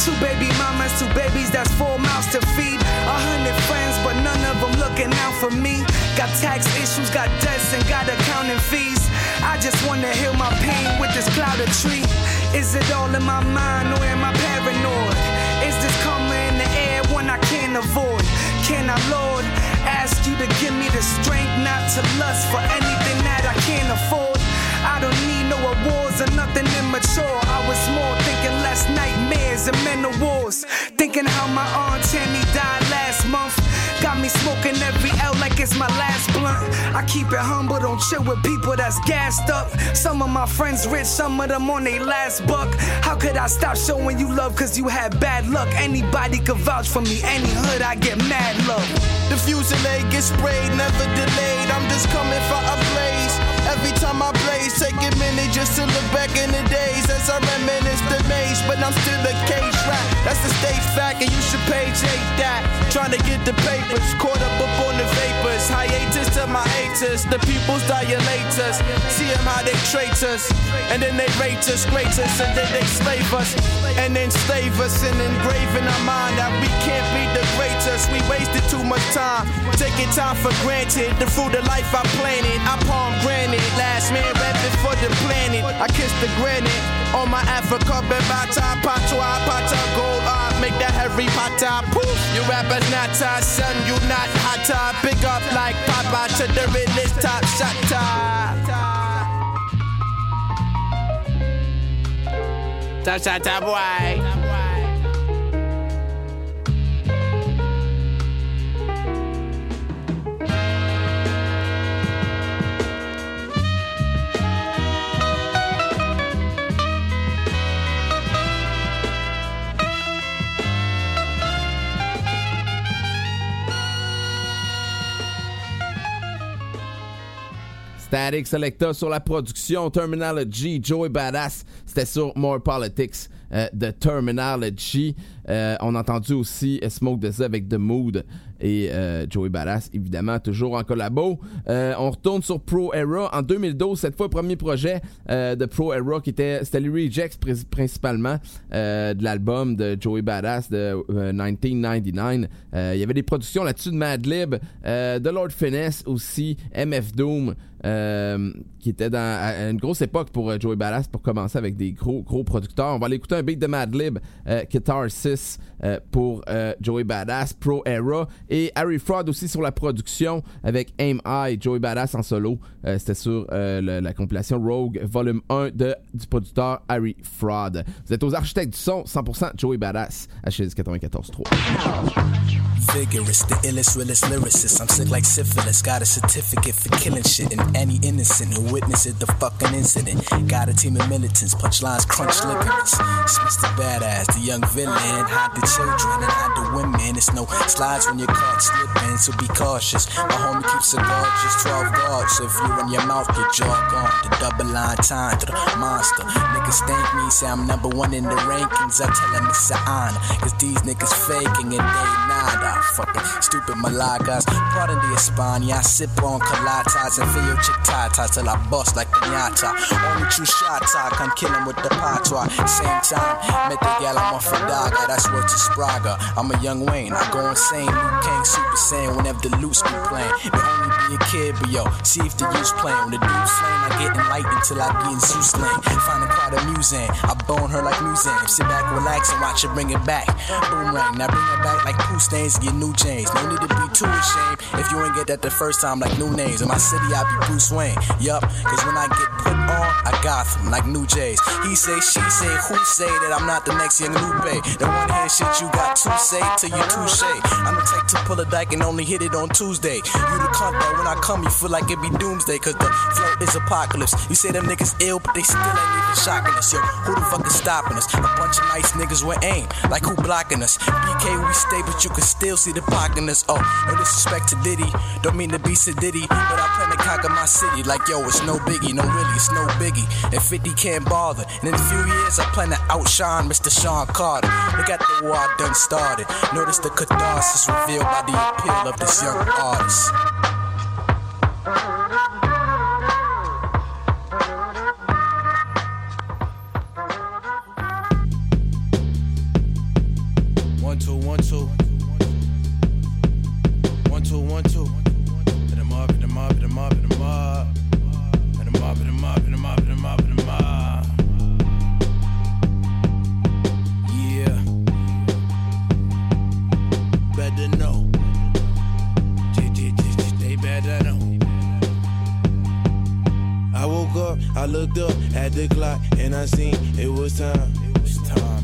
Two baby mamas, two babies, that's four mouths to feed. A hundred friends, but none of them looking out for me. Got tax issues, got debts, and got accounting fees. I just wanna heal my pain with this cloud of tree. Is it all in my mind or am I paranoid? Is this karma in the air when I can't avoid? Can I, Lord, ask you to give me the strength not to lust for anything that I can't afford? I don't need no awards or nothing immature. I was more thinking less nightmares and mental wars. Thinking how my aunt Tammy died last month. Got me smoking every L like it's my last blunt. I keep it humble, don't chill with people that's gassed up. Some of my friends rich, some of them on their last buck. How could I stop showing you love cause you had bad luck? Anybody could vouch for me, any hood I get mad love. The fusillade gets sprayed, never delayed. I'm just coming for a blaze. Every time I blaze, take a minute just to look back in the days as I reminisce the maze. But I'm still a cage rat, that's the stage fact, and you should page eight that. Trying to get the papers, caught up up on the vapors. Hiatus to my haters, the people's dilators. See them how they trade us, and then they rate us, grate us, and then they slave us. And then slave us and engrave in our mind that we can't be the greatest. We wasted too much time, taking time for granted. The fruit of life I planted, I palm granted. Last man rapping for the planet. I kiss the granite on my Africa, bebata, patois, pata, gold art, make that Harry Potter. Poof, you rappers not our son, you not hotter. Big up like Papa to the realest top shotter. Top shotter boy. Static Selecta sur la production, Terminology, Joey Badass, c'était sur More Politics euh, de Terminology. Euh, on a entendu aussi Smoke D Z avec The Mood et euh, Joey Badass, évidemment, toujours en collabo. Euh, on retourne sur Pro Era en deux mille douze, cette fois le premier projet euh, de Pro Era qui était, c'était les rejects pr- principalement euh, de l'album de Joey Badass de euh, dix-neuf quatre-vingt-dix-neuf. Euh, il y avait des productions là-dessus de Madlib, euh, de Lord Finesse aussi, M F Doom. Euh, qui était dans à une grosse époque pour euh, Joey Badass pour commencer avec des gros gros producteurs. On va aller écouter un beat de Madlib, euh, Catharsis euh, pour euh, Joey Badass, Pro Era, et Harry Fraud aussi sur la production avec Aim High, Joey Badass en solo. Euh, c'était sur euh, le, la compilation Rogue Volume un de, du producteur Harry Fraud. Vous êtes aux architectes du son, cent pour cent Joey Badass, H S quatre-vingt-quatorze trois. Vigorous, the illest, realest lyricist. I'm sick like syphilis. Got a certificate for killing shit. And any innocent who witnessed the fucking incident. Got a team of militants, punchlines, crunch licorice. It's Mister Badass, the young villain. Hide the children and hide the women. It's no slides when you're caught slipping, so be cautious. My homie keeps a gorgeous twelve guards. So if you run your mouth, your jaw gone. The double line time to the monster. Niggas thank me, say I'm number one in the rankings. I tell them it's an honor. Cause these niggas faking and they nada. Fucking stupid malagas. Pardon the España. I sip on colatas and feel your chick tata till I bust like piñata. Only true shots I can kill him with the patois. Same time, met the gal I'm off a dogger. That's word to Spraga. I'm a young Wayne. I go insane. Luke King, Super Saiyan whenever the loose be playing. They only be a kid, but yo, see if the youth playing. When the dude's slain, I get enlightened till I be in Zeus lane. Find it quite amusing. I bone her like museum. Sit back, relax, and watch her bring it back. Boomerang, now bring it back like poo stains and get new James. No need to be too ashamed if you ain't get that the first time like new names. In my city, I be Bruce Wayne. Yup, cause when I get put on, I got them like new Jays. He say, she say, who say that I'm not the next young Lupe? The one here shit you got to say till you touche. I'm the type to pull a dyke and only hit it on Tuesday. You the cunt that when I come, you feel like it be doomsday. Cause the flow is apocalypse. You say them niggas ill, but they still ain't even shocking us. Yo, who the fuck is stopping us? A bunch of nice niggas with aim, like who blocking us? B K, we stay, but you can still see the pocket in us. Oh, no disrespect to Diddy, don't mean to be sedity, but I plan to conquer my city. Like yo, it's no biggie, no really, it's no biggie. And fifty can't bother. And in a few years, I plan to outshine Mister Sean Carter. Look at the war I done started. Notice the catharsis revealed by the appeal of this young artist. one, two. One, two, one, two. Hit 'em up, hit 'em up, hit 'em up, hit 'em up. Hit 'em up, hit 'em up, hit 'em up, hit 'em up, hit 'em up. Yeah. Better know. They better know. I woke up, I looked up at the clock, and I seen it was time. It was time.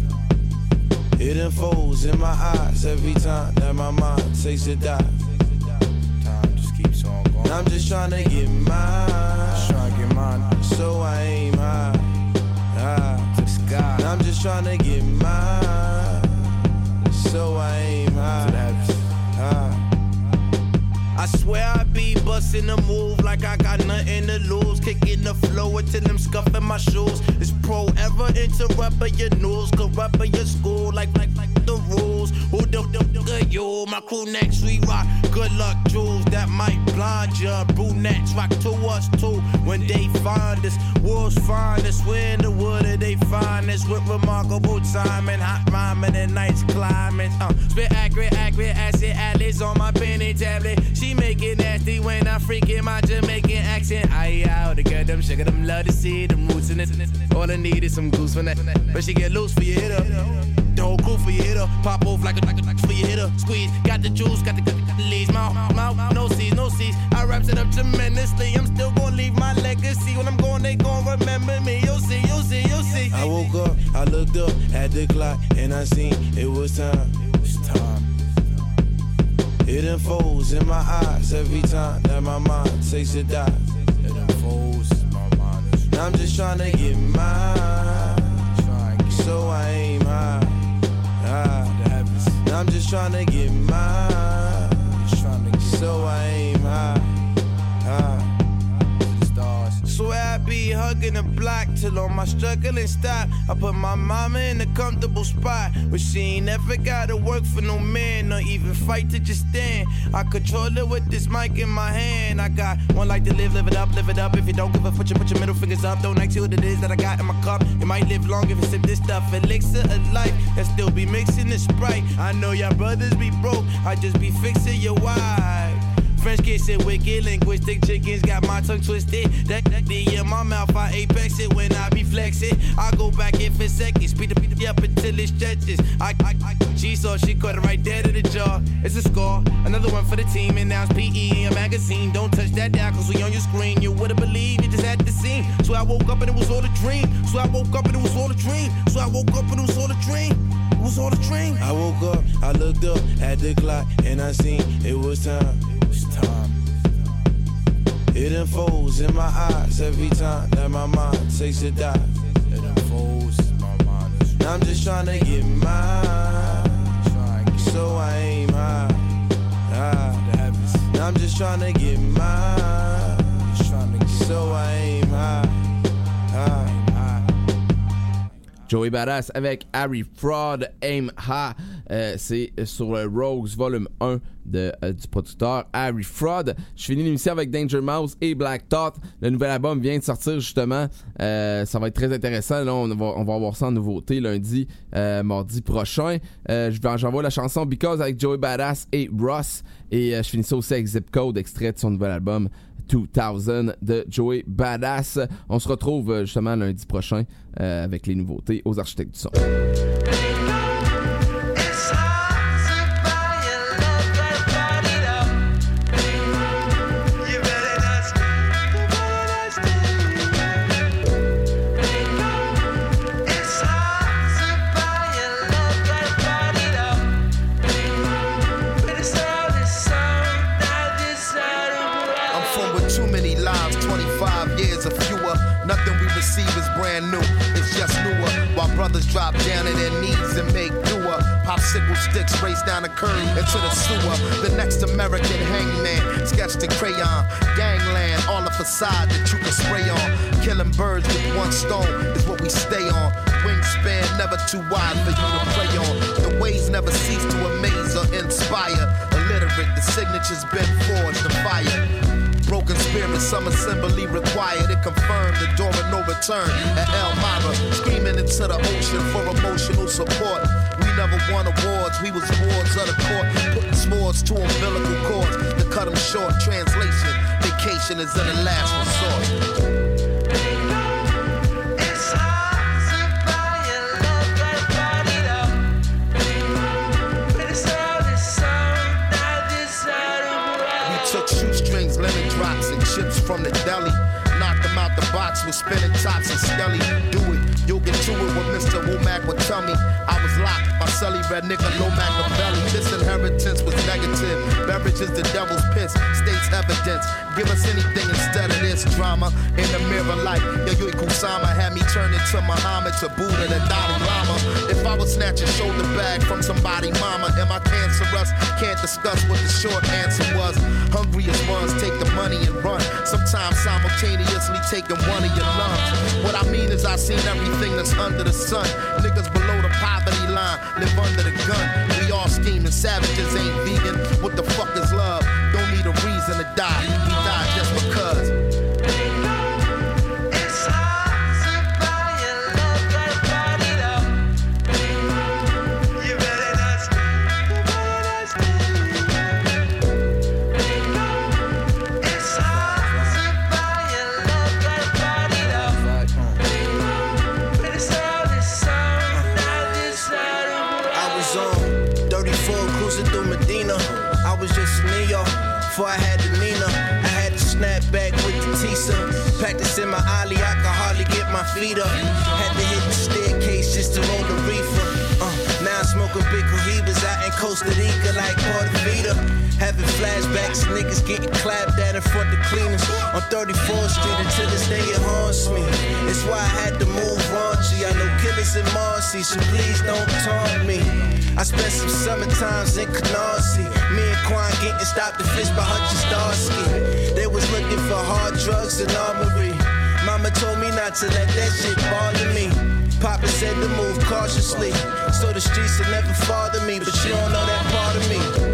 It unfolds in my eyes every time that my mind takes a dive. Time just keeps on going. And I'm just trying to get mine. Trying to get mine. So I aim high, high to the sky. And I'm just trying to get mine. So I aim high to the heavens, high. I swear I be bustin' the move like I got nothing to lose. Kicking the flow until I'm scuffing my shoes. Is pro ever interrupting your news? Corrupting your school like like like the rules. Who the the good you? My crew next we rock. Good luck jewels that might blind ya. Brunettes rock to us too when they find us. Wolves find us. We're in the wood and they find us with remarkable timing, hot rhyming and nice climbing. Uh, spit accurate, accurate acid atlas on my pen and tablet. She make it nasty when I freaking my Jamaican accent. I out to get them, sugar them, love to see them roots in it. All I need is some goose for that. But she get loose for your hit up. The whole crew for your hit up. Pop off like a like a like for your hit up. Squeeze, got the juice, got the got the, got the leaves. Mouth, mouth, no seeds, no seeds. I wraps it up tremendously. I'm still gonna leave my legacy. When I'm gone, they gon' remember me. You'll see, you'll see, you'll see. I woke up, I looked up at the clock, and I seen it was time. It was time. It unfolds in my eyes every time that my mind takes a dive. It unfolds in my mind. And I'm just trying to get mine. So I aim high, high. And I'm just trying to get mine. So I aim high, high. Swear I be hugging the block till on my struggling stop. I put my mama in a comfortable spot where she ain't never gotta work for no man or even fight to just stand. I control it with this mic in my hand. I got one like to live, live it up, live it up. If you don't give a fuck, you put your middle fingers up. Don't ask you what it is that I got in my cup. You might live long if you sip this stuff. Elixir of life that still be mixing the Sprite. I know y'all brothers be broke, I just be fixing your wife. French kissing wicked, linguistic chickens got my tongue twisted. That, that D in my mouth, I apex it when I be flexing. I go back in for seconds, speed the beat up until it stretches. I, I, I, she saw, she caught it right there to the jaw. It's a score, another one for the team, and now it's P E in your magazine. Don't touch that down, cause we on your screen. You wouldn't believe, you just had to see. So I woke up and it was all a dream. So I woke up and it was all a dream. So I woke up and it was all a dream. It was all a dream. I woke up, I looked up at the clock, and I seen it was time. Time. It unfolds in my eyes every time that my mind takes a dive. It unfolds in my mind. Now I'm just trying to get mine. So I aim high, high. Now I'm just trying to get mine. So I aim high, high. Joey Badass avec Harry Fraud, Aim High. Euh, c'est sur le Rogues volume un de, euh, du producteur Harry Fraud. Je finis l'émission avec Danger Mouse et Black Thought. Le nouvel album vient de sortir justement. Euh, ça va être très intéressant. Là, on, va, on va avoir ça en nouveauté lundi, euh, mardi prochain. Euh, j'envoie la chanson Because avec Joey Badass et Ross. Et euh, je finis ça aussi avec Zip Code, extrait de son nouvel album deux mille de Joey Badass. On se retrouve justement lundi prochain euh, avec les nouveautés aux Architectes du Son. Nothing we receive is brand new, it's just newer. While brothers drop down to their knees and make doer. Popsicle sticks race down the curb into the sewer. The next American hangman, sketched in crayon. Gangland, all the facade that you can spray on. Killing birds with one stone is what we stay on. Wingspan never too wide for you to play on. The ways never cease to amaze or inspire. Illiterate, the signature's been forged in fire. Broken spirit, some assembly required. It confirmed the door of no return at Elmira. Screaming into the ocean for emotional support. We never won awards. We was wards of the court, putting swords to umbilical cords to cut them short. Translation, vacation is in the last resort. Shoestrings, lemon drops, and chips from the deli. Knocked them out the box with spinning tops and skelly. Do it, you'll get to it what Mister Womack would tell me. I was locked, my celly red nigga, no Machiavelli. This inheritance was negative. Beverage is the devil's piss, states evidence. Give us anything instead of this drama. In the mirror light, Yayoi Kusama had me turn into Muhammad to Buddha the Dalai Lama. If I was snatching shoulder bag from somebody mama, am I cancerous? Can't discuss what the short answer was. Hungriest ones take the money and run. Sometimes simultaneously taking one of your lungs. What I mean is I seen everything that's under the sun. Niggas below the poverty line live under the gun. We all scheming, savages ain't vegan. What the fuck is love? Don't need a reason to die. We die just because. Before I had the Nina, I had to snap back with the Tisa. Practicing my ollie, I could hardly get my feet up. Had to hit the staircase just to roll the reefer. Uh, now I'm smoking big cohibas out in Costa Rica like Portofino. Having flashbacks, niggas getting clapped at in front of cleaners on thirty-fourth Street until this day it haunts me. It's why I had to move raunchy. I know killers in Marcy, so please don't taunt me. I spent some summer times in Canarsie. Me and Quan getting stopped to fish by Hutch Starsky. They was looking for hard drugs and armory. Mama told me not to let that shit bother me. Papa said to move cautiously, so the streets will never bother me. But you don't know that part of me.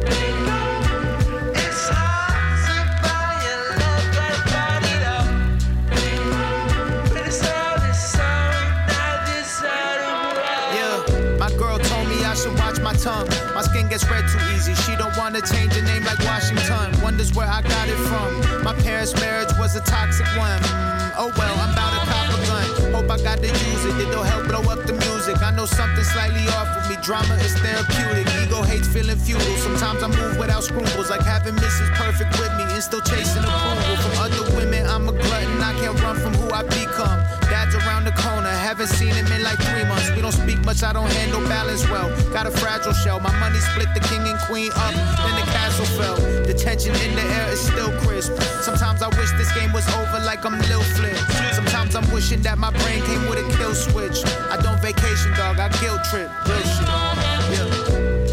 Tongue. My skin gets red too easy. She don't wanna change her name like Washington. Wonders where I got it from. My parents' marriage was a toxic one. Mm, oh well, I'm bout to cop a gun. Hope I got to use it. It'll help blow up the music. I know something slightly off with me. Drama is therapeutic. Ego hates feeling futile. Sometimes I move without scruples, like having Missus Perfect with me and still chasing approval from other women. I'm a glutton. I can't run from who I become. Dad's around the corner. Haven't seen him in like three months. We don't speak much. I don't handle balance well. Got a fragile shell. My money split the king and queen up, then the castle fell. The tension in the air is still crisp. Sometimes I wish this game was over like I'm Lil Flip. Sometimes I'm wishing that my brain came with a kill switch. I don't vacation, dog, I guilt trip. Real shit. Yeah.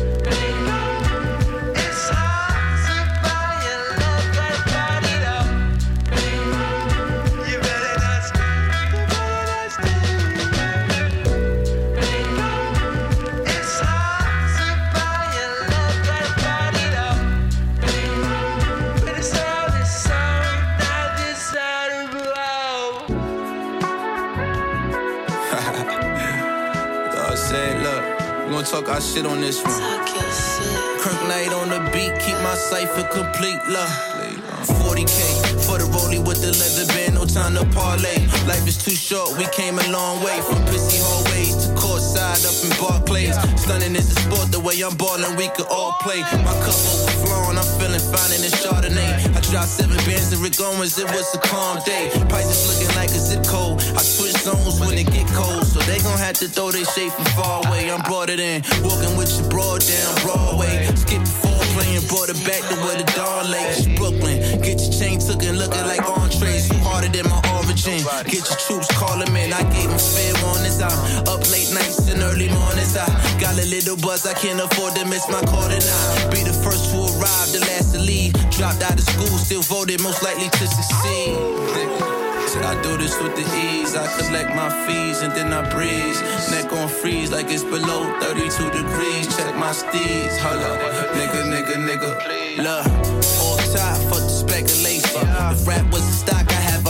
Talk our shit on this one. Kirk Knight on the beat, keep my cipher complete. Love. forty K for the rollie with the leather band, no time to parlay. Life is too short, we came a long way. From pissy hallways to courtside up in Barclays. Stunning is the sport, the way I'm ballin', we could all play. My cup overflowing, I'm feeling fine in this Chardonnay. I dropped seven bands to Rick Owens, it was a calm day. Prices looking like a zip code. I switch zones when it get cold, so they gon' have to throw their shade from far away. I'm brought it in, walking with your broad down Broadway. Skip before playing, brought it back to where the dawn lay. Brooklyn, get your chain took and looking like entrees. You harder than my origin. Get your troops, call them in. I gave them fair warnings. I'm up late nights and early mornings. I got a little buzz, I can't afford to miss my call. And I be the first to arrive, the last to leave. Dropped out of school, still voted most likely to succeed. Said I do this with the ease. I collect my fees and then I breeze. Neck on freeze like it's below thirty-two degrees. Check my steeds. Hold up, nigga, nigga, nigga. Look, all top for the speculation. If rap was a stock, I have a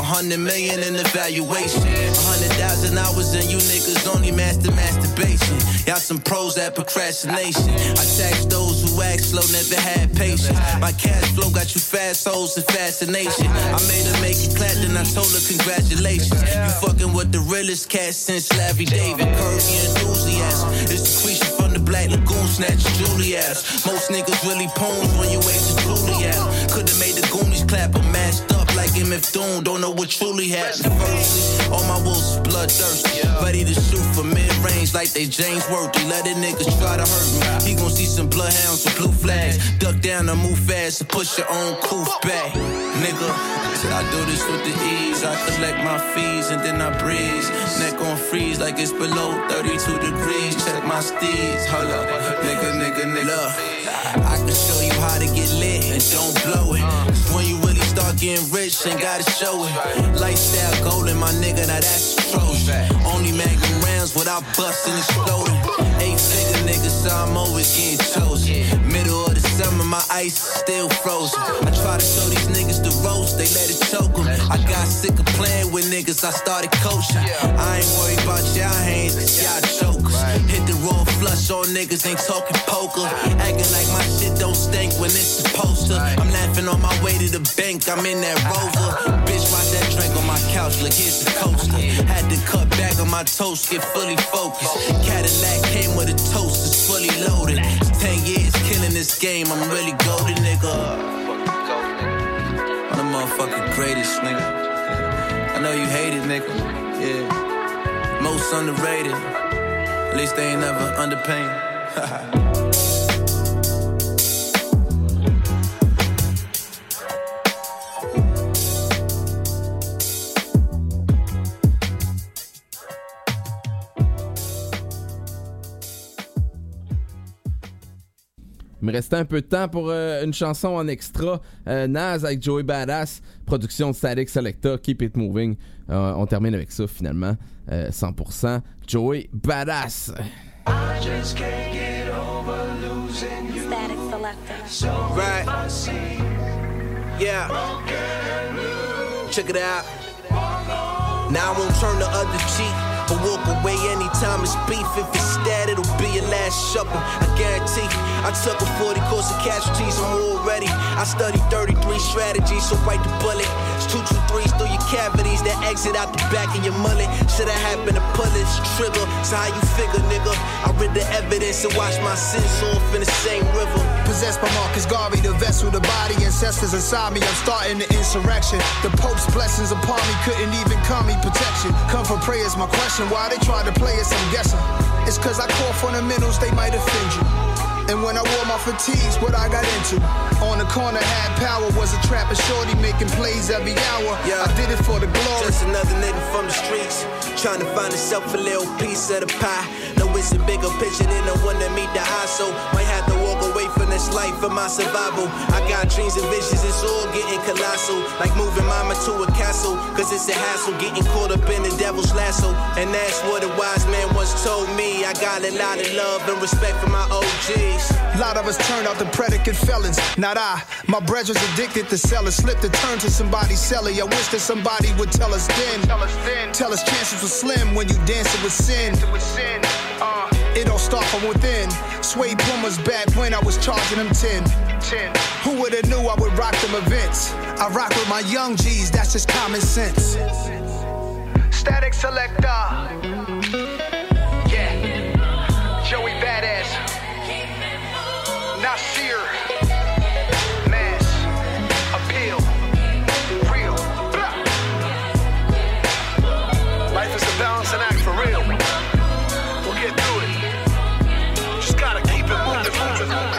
hundred million in the valuation. A hundred thousand hours and you niggas only master masturbation. Y'all some pros at procrastination. I tax those who act slow, never had patience. My cash flow got you fast hoes and fascination. I made her make it clap, then I told her congratulations. You fucking with the realest cat since Larry David. Curvy enthusiasm. It's the creature from the Black Lagoon, snatch Julie ass. Most niggas really poems when you wait to Julie ass. Could've made the Goonies clap or mashed up like M F Doom. Don't know what truly happened. Firstly, all my wolves bloodthirsty. Ready to shoot for mid-range like they James Worthy. Let a nigga try to hurt me. He gon' see some bloodhounds with blue flags. Duck down and move fast and push your own coof back. Nigga, said I do this with the ease. I collect my fees and then I breeze. Neck on freeze like it's below thirty-two degrees. Check my steeds. Hold up, nigga, nigga, nigga. I can show you how to get lit and don't blow it. Cause when you really start getting rich, ain't gotta show it. Lifestyle golden, my nigga, now that's Trojan. Only magnum rounds without busting and exploding. Eight figure niggas, so I'm always getting chosen. Middle of the summer, my ice is still frozen. I try to show these niggas the roast, they let it choke them. I got sick of playing with niggas, I started coaching. I ain't worried about y'all hands, cause y'all jokers. Hit the raw flush on niggas, ain't talking poker. Acting like my shit don't stink when it's supposed to. I'm laughing on my way to the bank, I'm in that Rover. Bitch, watch that drink on my couch, look, here's the coaster. Had to cut back on my toast, get fully focused. Cadillac came with a toast, it's fully loaded. Ten years killing this game, I'm really golden, nigga. I'm the motherfucking greatest, nigga. I know you hate it, nigga. Yeah. Most underrated. At least they ain't never underpaid. Il me restait un peu de temps pour euh, une chanson en extra. Euh, Nas avec Joey Badass, production de Static Selecta, Keep It Moving. Euh, on termine avec ça finalement. Euh, cent pour cent Joey Badass. I just can't get over losing you. Static Selecta. Right. Yeah. Check it out. Now I won't turn the other cheek. But walk away anytime it's beef. If it's stat, it'll be your last shuffle. I guarantee. I took a forty course of casualties, I'm all ready. I studied thirty-three strategies, so bite the bullet. It's two two threes through your cavities that exit out the back of your mullet. Should have happened to pull it, trigger. So how you figure, nigga? I read the evidence and watched my sins off in the same river. Possessed by Marcus Garvey, the vessel, the body, ancestors inside me. I'm starting the insurrection. The Pope's blessings upon me couldn't even call me protection. Come for prayers, my question. Why they try to play us, I'm guessing. It's cause I call fundamentals, they might offend you. And when I wore my fatigues, what I got into. On the corner, had power, was a trapper shorty making plays every hour. Yeah. I did it for the glory. Just another nigga from the streets, trying to find himself a little piece of the pie. No, it's a bigger picture than the one that meet the eye, so might have to walk away from this life for my survival. I got dreams and visions, it's all getting colossal. Like moving mama to a castle, cause it's a hassle getting caught up in the devil's lasso. And that's what a wise man once told me. I got a lot of love and respect for my O Gs. A lot of us turned out to predicate felons, not I. My brethren's addicted to sellers, slipped to turn to somebody's cellar. I wish that somebody would tell us then. Tell us, then. Tell us chances were slim when you dancing with sin. Uh, it all start from within. Suede Pumas back when I was charging them ten. ten. Who would've knew I would rock them events? I rock with my young G's, that's just common sense. Static Selecta. Yeah. Joey Badass. Nasir, Mass, Appeal, Real. Blah. Life is a balancing act for real. We'll get through it. Just gotta keep it moving, moving.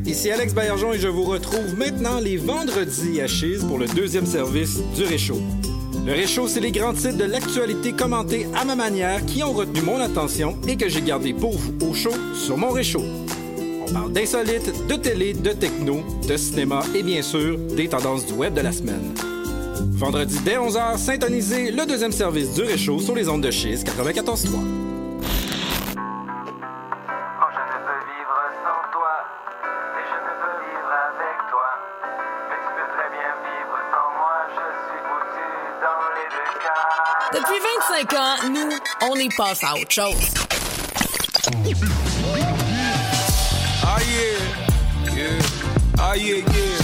Ici Alex Baillargeon et je vous retrouve maintenant les vendredis à Chiz pour le deuxième service du Réchaud. Le Réchaud, c'est les grands titres de l'actualité commentés à ma manière qui ont retenu mon attention et que j'ai gardé pour vous au chaud sur mon Réchaud. On parle d'insolites, de télé, de techno, de cinéma et bien sûr des tendances du web de la semaine. Vendredi dès onze heures, syntonisez le deuxième service du Réchaud sur les ondes de Chiz quatre-vingt-quatorze trois. Depuis vingt-cinq ans, nous, on est passé à autre chose. Ah yeah, yeah, ah yeah, yeah.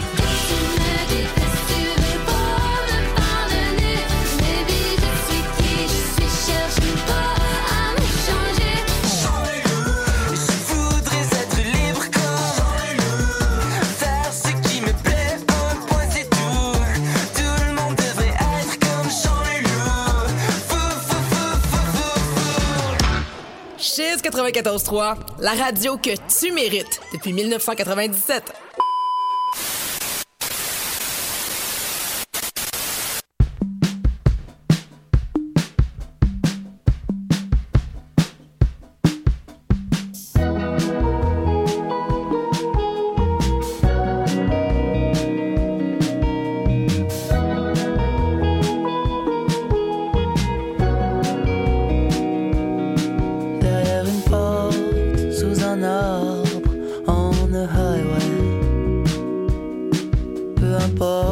Chiz quatre-vingt-quatorze trois, la radio que tu mérites depuis dix-neuf cent quatre-vingt-dix-sept. Peu importe